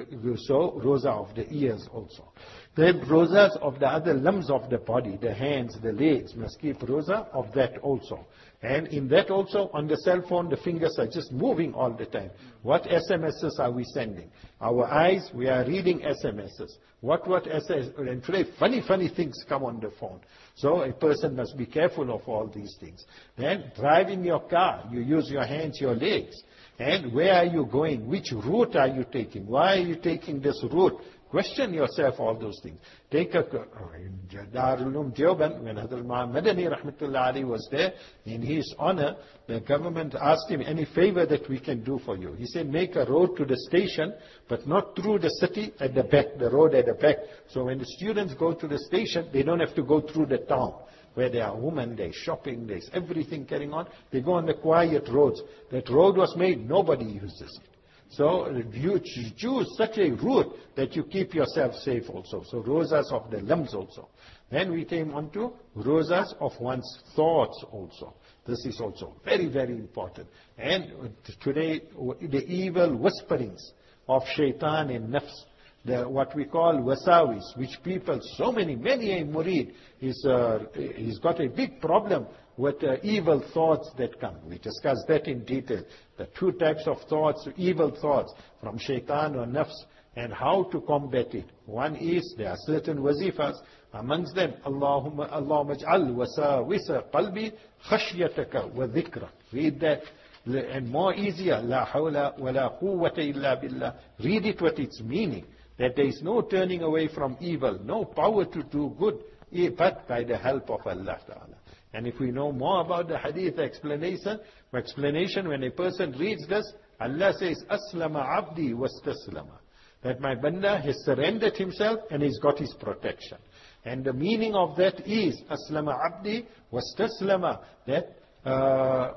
so rosa of the ears also. Then rosas of the other limbs of the body, the hands, the legs, must keep rosa of that also. And in that also, on the cell phone, the fingers are just moving all the time. What S M Ses are we sending? Our eyes, we are reading S M Ses. What, what S M Ses? And today, funny, funny things come on the phone. So a person must be careful of all these things. Then, driving your car, you use your hands, your legs. And where are you going? Which route are you taking? Why are you taking this route? Question yourself all those things. Take a, in Darul Uloom Deoband, when Hazrat Muhammad Madani Rahmatullah Ali was there, in his honor, the government asked him, any favor that we can do for you. He said, make a road to the station, but not through the city, at the back, the road at the back. So when the students go to the station, they don't have to go through the town, where there are women, there's shopping, there's everything carrying on. They go on the quiet roads. That road was made, nobody uses it. So you choose such a route that you keep yourself safe also. So rosas of the limbs also. Then we came on to rosas of one's thoughts also. This is also very, very important. And today, the evil whisperings of shaitan and nafs, the, what we call wasawis, which people, so many, many a murid, is, uh, he's got a big problem with uh, evil thoughts that come. We discussed that in detail. The two types of thoughts, evil thoughts, from shaitan or nafs, and how to combat it. One is, there are certain wazifas, amongst them, Allahumma, Allahumma ij'al wasawisa qalbi khashyataka wa dhikra. Read that. And more easier, la hawla wa la quwwata illa billah. Read it with its meaning. That there is no turning away from evil, no power to do good, but by the help of Allah Ta'ala. And if we know more about the hadith explanation, explanation when a person reads this, Allah says, Aslama abdi wastaslama. That my banda has surrendered himself and he's got his protection. And the meaning of that is, Aslama abdi wastaslama. That uh,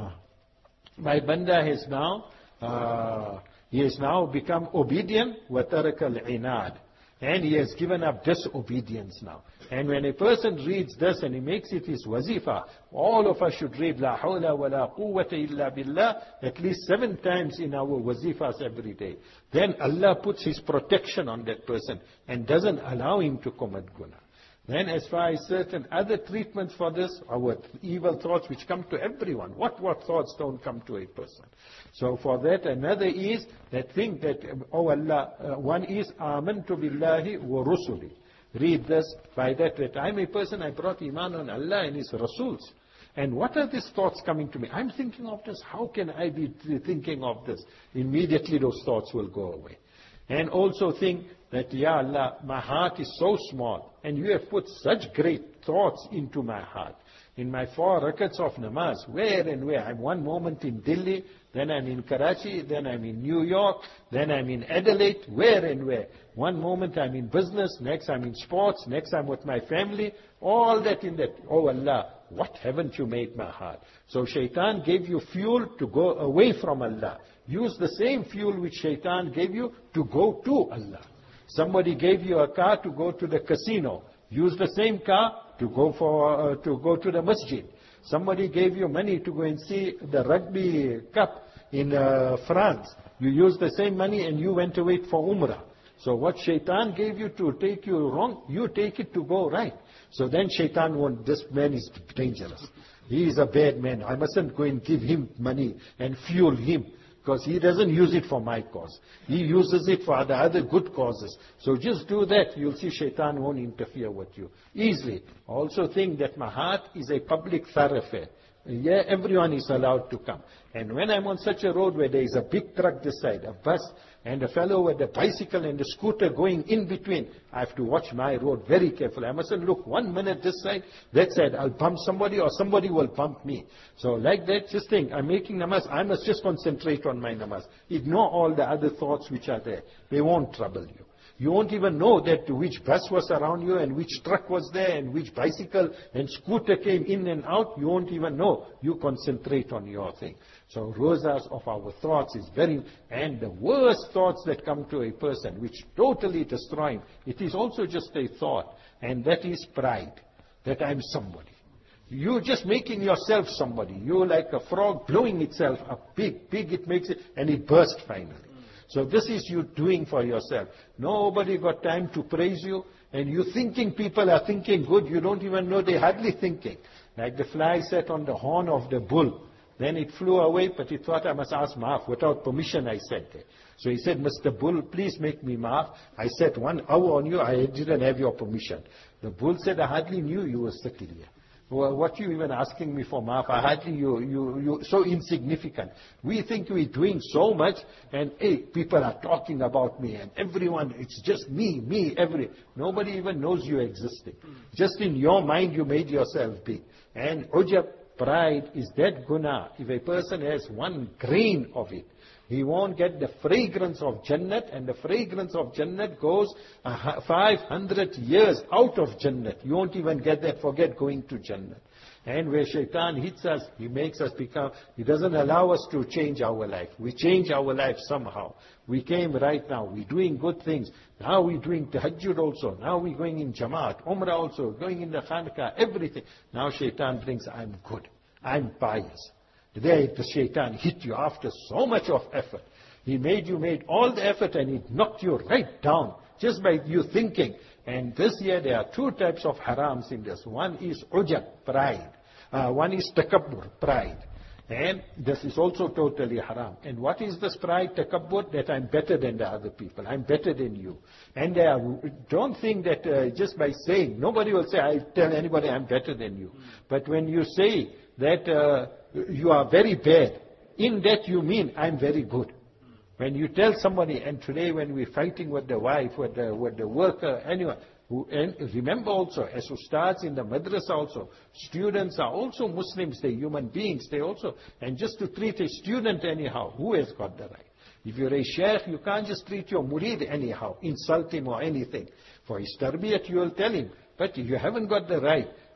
my banda has now, uh, he has now become obedient, wa taraka al-inad. And he has given up disobedience now. And when a person reads this and he makes it his wazifa, all of us should read La hawla wa la quwwata illa billah at least seven times in our wazifas every day. Then Allah puts His protection on that person and doesn't allow him to commit guna. Then as far as certain other treatments for this, our evil thoughts which come to everyone. What, what thoughts don't come to a person? So for that, another is that think that, oh Allah, uh, one is amantu billahi wa rusuli. Read this, by that, that I'm a person, I brought iman on Allah and His Rasuls. And what are these thoughts coming to me? I'm thinking of this, how can I be thinking of this? Immediately those thoughts will go away. And also think that, Ya Allah, my heart is so small, and you have put such great thoughts into my heart. In my four rakats of namaz, where and where? I'm one moment in Delhi, then I'm in Karachi, then I'm in New York, then I'm in Adelaide, where and where? One moment I'm in business, next I'm in sports, next I'm with my family, all that in that. Oh Allah, what haven't you made my heart? So shaitan gave you fuel to go away from Allah. Use the same fuel which shaitan gave you to go to Allah. Somebody gave you a car to go to the casino. Use the same car to go for uh, to go to the masjid. Somebody gave you money to go and see the rugby cup in uh, France. You used the same money and you went away for Umrah. So what shaitan gave you to take you wrong, you take it to go right. So then shaitan won't, this man is dangerous. He is a bad man. I mustn't go and give him money and fuel him. Because he doesn't use it for my cause. He uses it for the other good causes. So just do that. You'll see shaitan won't interfere with you easily. Also think that my heart is a public thoroughfare. Yeah, everyone is allowed to come. And when I'm on such a road where there is a big truck this side, a bus, and a fellow with a bicycle and a scooter going in between, I have to watch my road very carefully. I mustn't look one minute this side, that side. I'll bump somebody or somebody will bump me. So like that, just think, I'm making namaz, I must just concentrate on my namaz. Ignore all the other thoughts which are there. They won't trouble you. You won't even know that which bus was around you and which truck was there and which bicycle and scooter came in and out. You won't even know. You concentrate on your thing. So rozas of our thoughts is very, and the worst thoughts that come to a person, which totally destroy him, it is also just a thought, and that is pride, that I'm somebody. You're just making yourself somebody. You're like a frog blowing itself up big, big it makes it, and it bursts finally. So this is you doing for yourself. Nobody got time to praise you, and you thinking people are thinking good, you don't even know they're hardly thinking. Like the fly sat on the horn of the bull. Then it flew away, but it thought I must ask maaf. Without permission, I said that. So he said, Mister Bull, please make me maaf. I sat one hour on you, I didn't have your permission. The bull said, I hardly knew you were sitting here. Well, what you even asking me for maaf? I hardly, you, you, you, so insignificant. We think we're doing so much, and hey, people are talking about me, and everyone, it's just me, me, every. Nobody even knows you're existing. Just in your mind, you made yourself big. And ujab, pride, is that guna. If a person has one grain of it, he won't get the fragrance of Jannat, and the fragrance of Jannat goes uh, five hundred years out of Jannat. You won't even get that, forget going to Jannat. And where shaitan hits us, he makes us become, he doesn't allow us to change our life. We change our life somehow. We came right now, we're doing good things. Now we're doing tahajjud also. Now we're going in Jamaat, Umrah also, going in the Khanqah, everything. Now shaitan thinks, I'm good, I'm pious. There the shaitan hit you after so much of effort. He made you made all the effort and it knocked you right down just by you thinking. And this year there are two types of harams in this. One is ujab, pride. Uh, one is takabbur, pride. And this is also totally haram. And what is this pride, takabbur? That I'm better than the other people. I'm better than you. And uh, don't think that uh, just by saying, nobody will say, I tell anybody I'm better than you. But when you say that uh, you are very bad, in that you mean I'm very good. When you tell somebody, and today when we're fighting with the wife, with the, with the worker, anyone, who, and remember also, as ustads in the madrasa also, students are also Muslims, they're human beings, they also, and just to treat a student anyhow, who has got the right? If you're a sheikh, you can't just treat your murid anyhow, insult him or anything. For his tarbiyat, you will tell him, but you haven't got the right.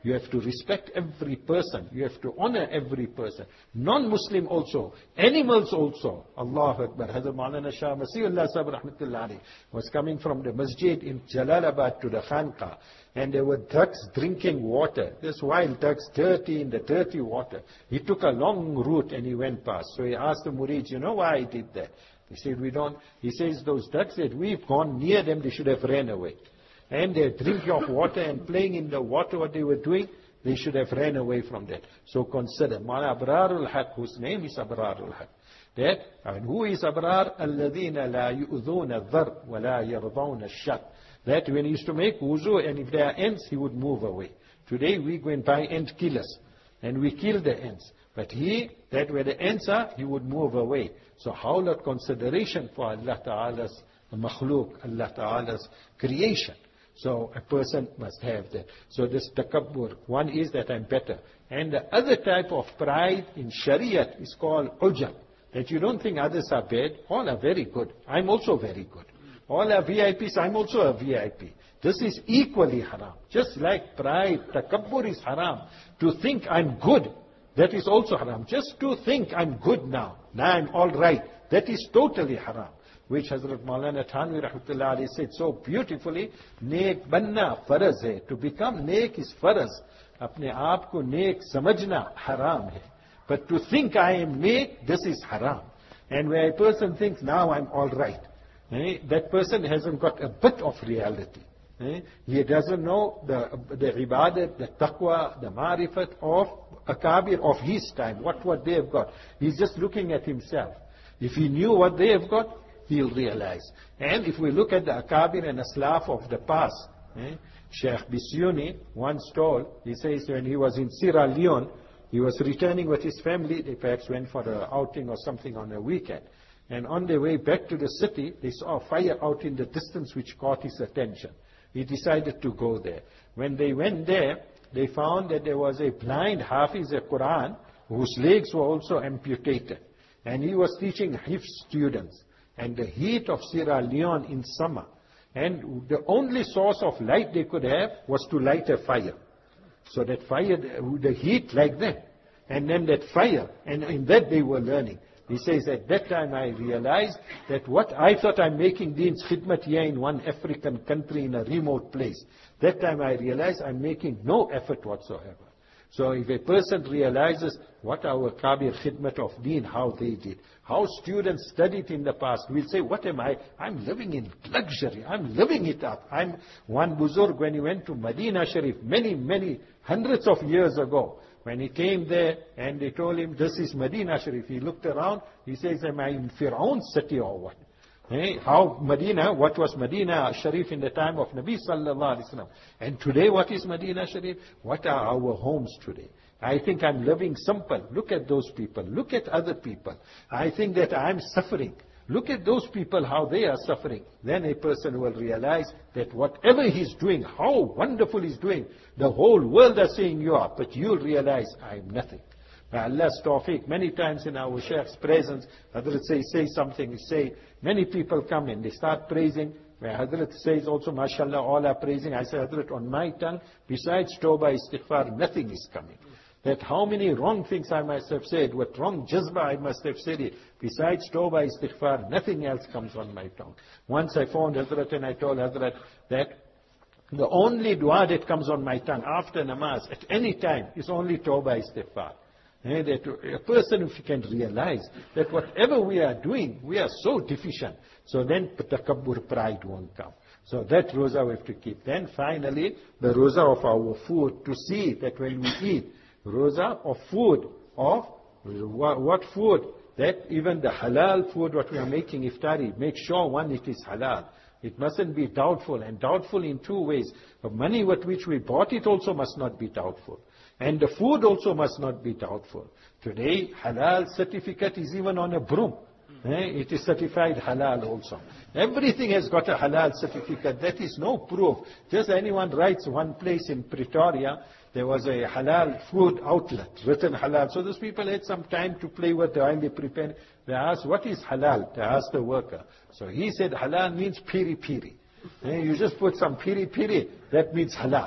You have to respect every person. You have to honor every person. Non-Muslim also. Animals also. Allahu Akbar. Hazrat Maulana Shah Masihullah Sahib Rahmatullah Alayhi was coming from the masjid in Jalalabad to the Khanqa. And there were ducks drinking water. This wild ducks, dirty in the dirty water. He took a long route and he went past. So he asked the Murids, you know why I did that? He said, we don't. He says, those ducks, that we've gone near them, they should have ran away. And they're drinking of water and playing in the water, what they were doing, they should have ran away from that. So consider, Mala Abrarul Haq, whose name is Abrarul Haq. That, and who is Abrar? Alladhina la yu'udhuna dhar wa la yardawna shak. That when he used to make wuzu, and if there are ants, he would move away. Today we go and buy ant killers, and we kill the ants. But he, that where the ants are, he would move away. So how lot consideration for Allah Ta'ala's makhluk, Allah Ta'ala's creation. So a person must have that. So this takabbur, one is that I'm better. And the other type of pride in Shariat is called ujab. That you don't think others are bad, all are very good. I'm also very good. All are V I Ps, I'm also a V I P. This is equally haram. Just like pride, takabbur is haram. To think I'm good, that is also haram. Just to think I'm good now, now I'm all right, that is totally haram. Which Hazrat Maulana Thanvi Rahmatullah Alayhi said so beautifully, Nek banna faraz hai. To become nek is faraz. Apne aap ko nek samajna haram hai. But to think I am nek, this is haram. And where a person thinks, now I'm all right, eh, that person hasn't got a bit of reality. Eh? He doesn't know the, the ibadat, the taqwa, the marifat of akabir of his time, what, what they have got. He's just looking at himself. If he knew what they have got, he'll realize. And if we look at the akabir and aslaf of the past, eh, Sheikh Bisyuni once told, he says when he was in Sierra Leone, he was returning with his family, they perhaps went for an outing or something on a weekend. And on their way back to the city, they saw a fire out in the distance which caught his attention. He decided to go there. When they went there, they found that there was a blind Hafiz al-Quran whose legs were also amputated. And he was teaching Hifz students. And the heat of Sierra Leone in summer. And the only source of light they could have was to light a fire. So that fire, the heat like that. And then that fire, and in that they were learning. He says, at that time I realized that what I thought I'm making Deen's khidmat here in one African country in a remote place. That time I realized I'm making no effort whatsoever. So if a person realizes what our Kabir khidmat of Deen, how they did, how students studied in the past, we'll say, what am I? I'm living in luxury. I'm living it up. I'm one Buzurg when he went to Medina Sharif many, many hundreds of years ago. When he came there and they told him, this is Medina Sharif. He looked around, he says, am I in Fir'aun's city or what? Hey, how Medina, what was Medina Sharif in the time of Nabi Sallallahu Alaihi Wasallam? And today what is Medina Sharif? What are our homes today? I think I'm living simple. Look at those people. Look at other people. I think that I'm suffering. Look at those people, how they are suffering. Then a person will realize that whatever he's doing, how wonderful he's doing, the whole world are saying you are, but you'll realize I'm nothing. By Allah's tawfiq, many times in our Sheikh's presence, Hazrat say, say something, he say, many people come in, they start praising, where Hazrat says also, mashallah, all are praising. I say, Hazrat, on my tongue, besides tawbah, istighfar, nothing is coming. That how many wrong things I must have said, what wrong jazba I must have said it. Besides tawbah, istighfar, nothing else comes on my tongue. Once I found Hazrat and I told Hazrat that the only dua that comes on my tongue after namaz at any time is only tawbah, istighfar. Eh, that a person, if he can realize that whatever we are doing, we are so deficient. So then takabbur, pride won't come. So that roza we have to keep. Then finally, the roza of our food, to see that when we eat, roza of food, of what food? That even the halal food, what we are making iftari, make sure one, it is halal. It mustn't be doubtful, and doubtful in two ways. The money with which we bought it also must not be doubtful. And the food also must not be doubtful. Today, halal certificate is even on a broom. Eh? It is certified halal also. Everything has got a halal certificate. That is no proof. Just anyone writes one place in Pretoria, there was a halal food outlet, written halal. So those people had some time to play with while they prepared. They asked, what is halal? They asked the worker. So he said, halal means piri piri. Eh? You just put some piri piri, that means halal.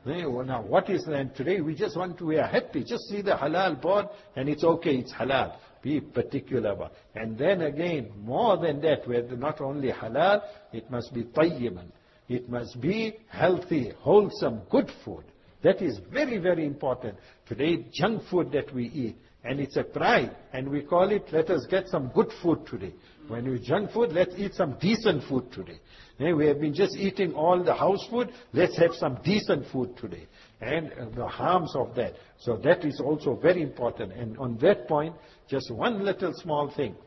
Now, what is and today we just want to, we are happy. Just see the halal board and it's okay, it's halal. Be particular about. And then again, more than that, where not only halal, it must be tayyiban. It must be healthy, wholesome, good food. That is very, very important. Today, junk food that we eat, and it's a pride, and we call it, let us get some good food today. When you junk food, let's eat some decent food today. We have been just eating all the house food, let's have some decent food today. And the harms of that. So that is also very important. And on that point, just one little small thing.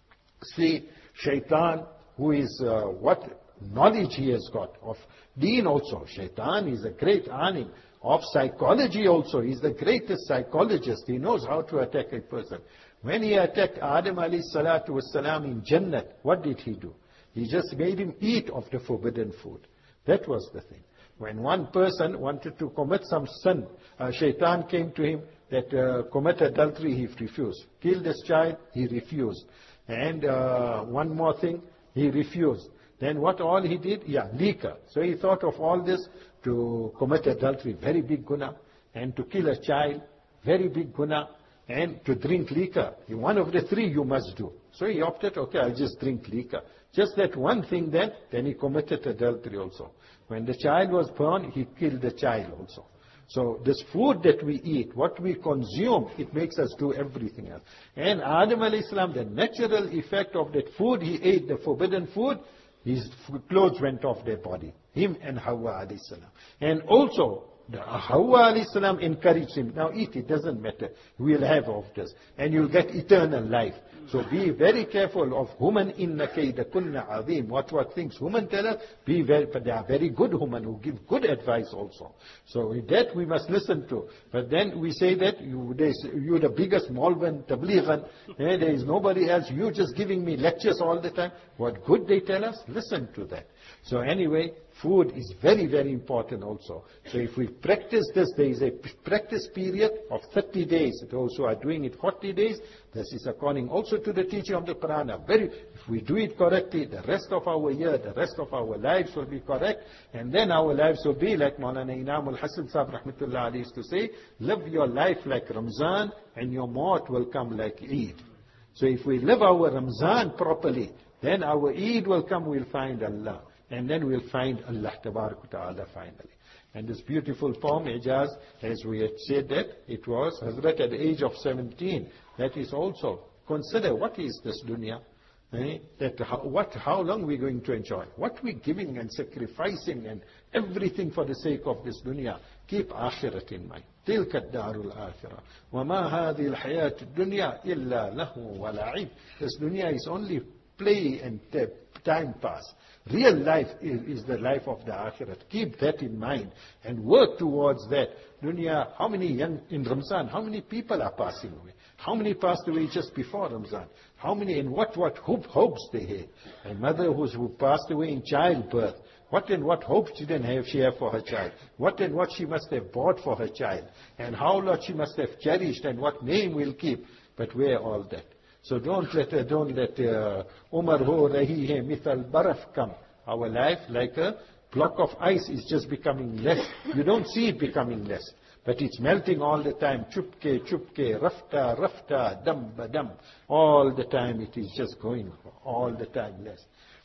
See, Shaitan, who is, uh, what knowledge he has got of deen also. Shaitan is a great alim. Of psychology also. He's the greatest psychologist. He knows how to attack a person. When he attacked Adam alayhi salatu wasalam in Jannat, what did he do? He just made him eat of the forbidden food. That was the thing. When one person wanted to commit some sin, uh, Shaitan came to him that uh, commit adultery, he refused. Kill this child, he refused. And uh, one more thing, he refused. Then what all he did? Yeah, liquor. So he thought of all this, to commit adultery, very big guna, and to kill a child, very big guna, and to drink liquor. One of the three you must do. So he opted, okay, I'll just drink liquor. Just that one thing then, then he committed adultery also. When the child was born, he killed the child also. So this food that we eat, what we consume, it makes us do everything else. And Adam alayhi salam, the natural effect of that food, he ate the forbidden food, his clothes went off their body. Him and Hawa alayhi salam. And also, the Hawa alayhi salam encouraged him, now eat, it doesn't matter. We'll have of this. And you'll get eternal life. So be very careful of human inna kayda kunna azim. What what things human tell us, be very, but they are very good human who give good advice also. So with that we must listen to. But then we say that you, you're the biggest Maulvan, Tablighan, eh, there is nobody else, you just giving me lectures all the time. What good they tell us, listen to that. So anyway, food is very, very important also. So if we practice this, there is a practice period of thirty days. Those who are doing it forty days, this is according also to the teaching of the Quran. Very, if we do it correctly, the rest of our year, the rest of our lives will be correct. And then our lives will be like Maulana Inam al-Hasan Sahib Rahmatullah Ali used to say, live your life like Ramzan and your maut will come like Eid. So if we live our Ramzan properly, then our Eid will come, we'll find Allah. And then we'll find Allah Tabarak Ta'ala finally. And this beautiful poem, Ijaz, as we had said that, it was Hazrat at the age of seventeen. That is also, consider what is this dunya? Eh? That how, what, how long we're going to enjoy? What we're giving and sacrificing and everything for the sake of this dunya. Keep akhirat in mind. تلك الدار الآخرة وما هذه الحياة الدنيا إلا له ولعب. This dunya is only play and time pass. Real life is, is the life of the Akhirat. Keep that in mind and work towards that. Dunya, how many young, in Ramzan, how many people are passing away? How many passed away just before Ramzan? How many, and what, what hope, hopes they had? A mother who's, who passed away in childbirth. What and what hopes she didn't have she have for her child? What and what she must have bought for her child? And how lot she must have cherished and what name will keep? But where all that? So don't let uh, don't let uh, Umar ho rahi hai mithal baraf come. Our life, like a block of ice, is just becoming less. You don't see it becoming less, but it's melting all the time. Chupke, chupke, rafta, rafta, dam, dam. All the time it is just going, all the time less.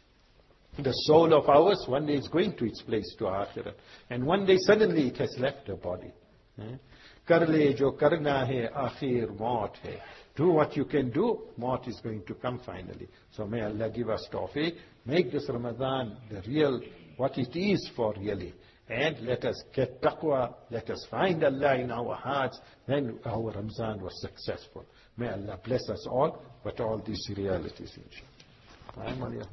The soul of ours, one day is going to its place, to Akhirat. And one day suddenly it has left the body. Kar le jo karna hai, akhir maut hai. Do what you can do, maut is going to come finally. So may Allah give us tawfiq. Make this Ramadan the real, what it is for really. And let us get taqwa, let us find Allah in our hearts, then our Ramzan was successful. May Allah bless us all, but all these realities, inshallah.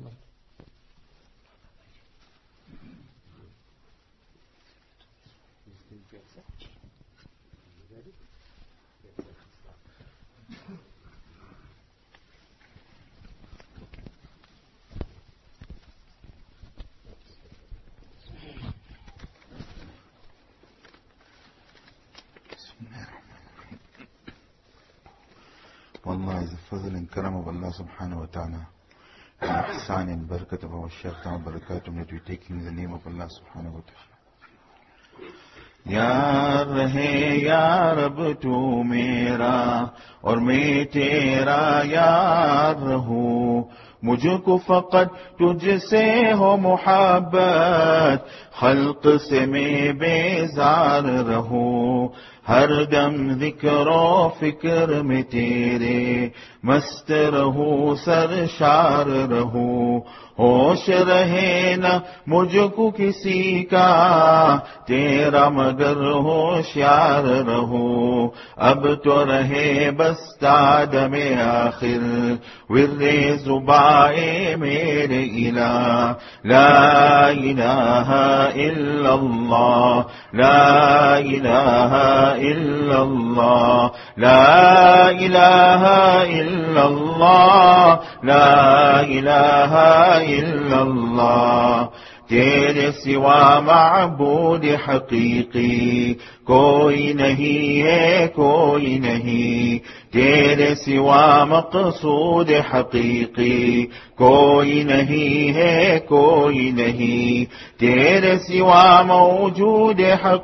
والله is the fazl and karam of Allah subhanahu wa ta'ala, and ihsan and barakat of our Shaykh ta'ala barakatuh, that we take in the name of Allah subhanahu wa ta'ala. یار رہے یا رب تو میرا اور میں تیرا یار رہوں. مجھ کو فقط تجھ سے ہو محبت، خلق سے میں بیزار رہوں. ہر دم ذکر و فکر میں تیرے مست رہوں، سرشار رہوں. ہوش رہے نہ مجھ کو کسی کا، تیرا مگر ہوشیار رہوں. اب تو رہے بس تادم آخر ورد زبائے میرے الہ. لا الہ الا اللہ، لا الہ الا اللہ، لا الہ الا اللہ، لا الہ الا اللہ. تیرے سوا معبود حقیقی کوئی نہیں ہے، کوئی نہیں. تیرے سوا مقصود حقیقی کوئی نہیں ہے، کوئی نہیں. تیرے سوا موجود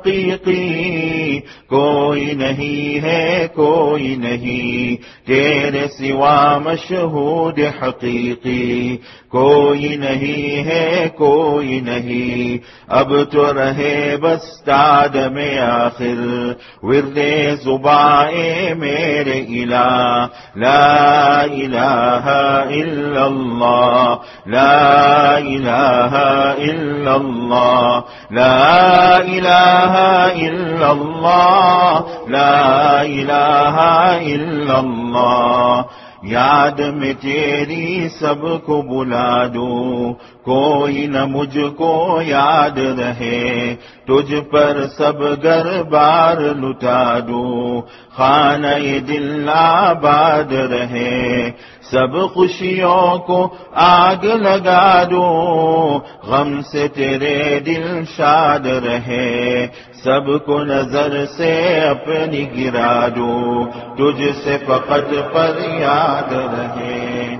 حقیقی کوئی نہیں ہے، کوئی نہیں. تیرے سوا مشہود حقیقی کوئی نہیں ہے، کوئی نہیں. اب تو رہے بس تادم آخر ورد زبائے میرے الہ. لا الہ الا اللہ، لا الہ الا اللہ، لا الہ الا اللہ، لا الہ الا اللہ. یاد میں تیری سب کو بلا دوں، کوئی نہ مجھ کو یاد رہے. تجھ پر سب گر بار لٹا دوں، خانہ دل آباد رہے. سب خوشیوں کو آگ لگا دوں، غم سے تیرے دل شاد رہے. سب کو نظر سے اپنی گرا دوں، تجھ سے فقط پر یاد رہے.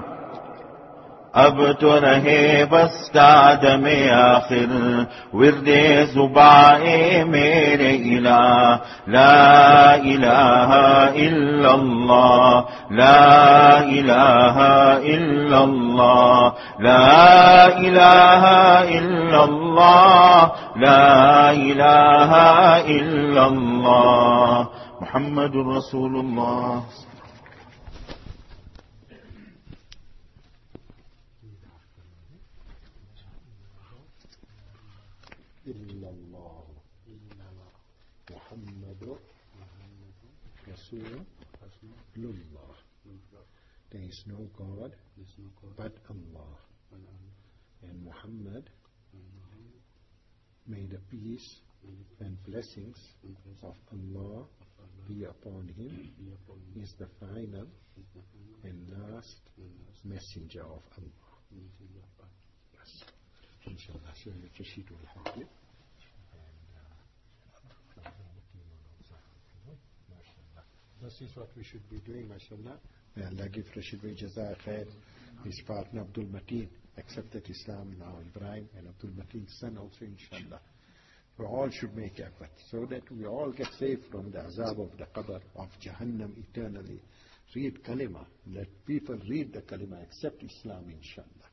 اب تو رہے بس تادم آخر ورد زبائے میرے الہ. لا الہ الا اللہ، لا الہ الا اللہ، لا الہ الا اللہ، لا الہ الا اللہ. محمد رسول اللہ. There is no God but Allah. And Muhammad, may the peace and blessings of Allah be upon him, is the final and last messenger of Allah. Yes. Inshallah, so Rashid will help you. This is what we should be doing, mashallah. May Allah give Rashid Bhai Jazaa Khair. His partner Abdul Mateen accepted Islam now, Ibrahim, and Abdul Mateen's son also, inshallah. We all should make effort so that we all get saved from the azab of the qabr, of Jahannam eternally. Read kalima. Let people read the kalima, accept Islam, inshallah.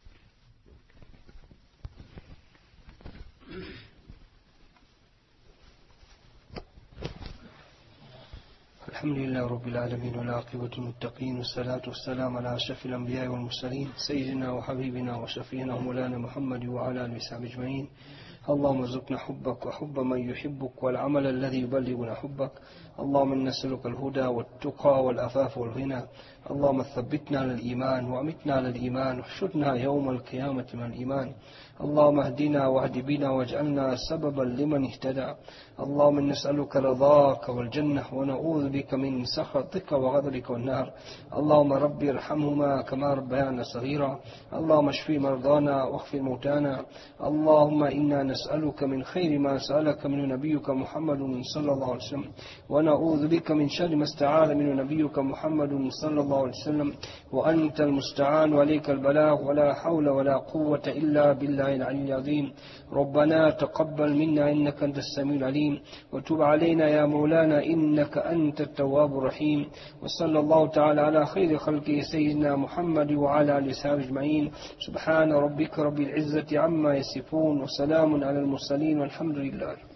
الحمد لله رب العالمين والعاقبة للمتقين والصلاة والسلام على أشرف الأنبياء والمرسلين سيدنا وحبيبنا وشفينا ومولانا محمد وعلى آله وصحبه أجمعين. اللهم ارزقنا حبك وحب من يحبك والعمل الذي يبلغنا حبك. اللهم إنا نسألك الهدى والتقى والعفاف والغنى. اللهم ثبتنا على الإيمان وأمتنا على الإيمان واحشرنا يوم القيامة من الإيمان. اللهم اهدنا واهد بنا واجعلنا سببا لمن اهتدى. اللهم نسألك رضاك والجنة ونعوذ بك من سخطك وغضبك والنار. اللهم ربي ارحمهما كما ربيانا صغيرا. اللهم اشفي مرضانا واغفر موتانا. اللهم إنا نسألك من خير ما سألك من نبيك محمد صلى الله عليه وسلم ونعوذ بك من شر ما استعاذ من نبيك محمد صلى الله الله عليه وسلم، وأنت المستعان وعليك البلاغ، ولا حول ولا قوة إلا بالله العلي العظيم. ربنا تقبل منا إنك أنت السميع العليم، وتب علينا يا مولانا إنك أنت التواب الرحيم. وصلى الله تعالى على خير خلقه سيدنا محمد وعلى آله وصحبه أجمعين. سبحان ربك رب العزة عما يصفون، وسلام على المرسلين، والحمد لله.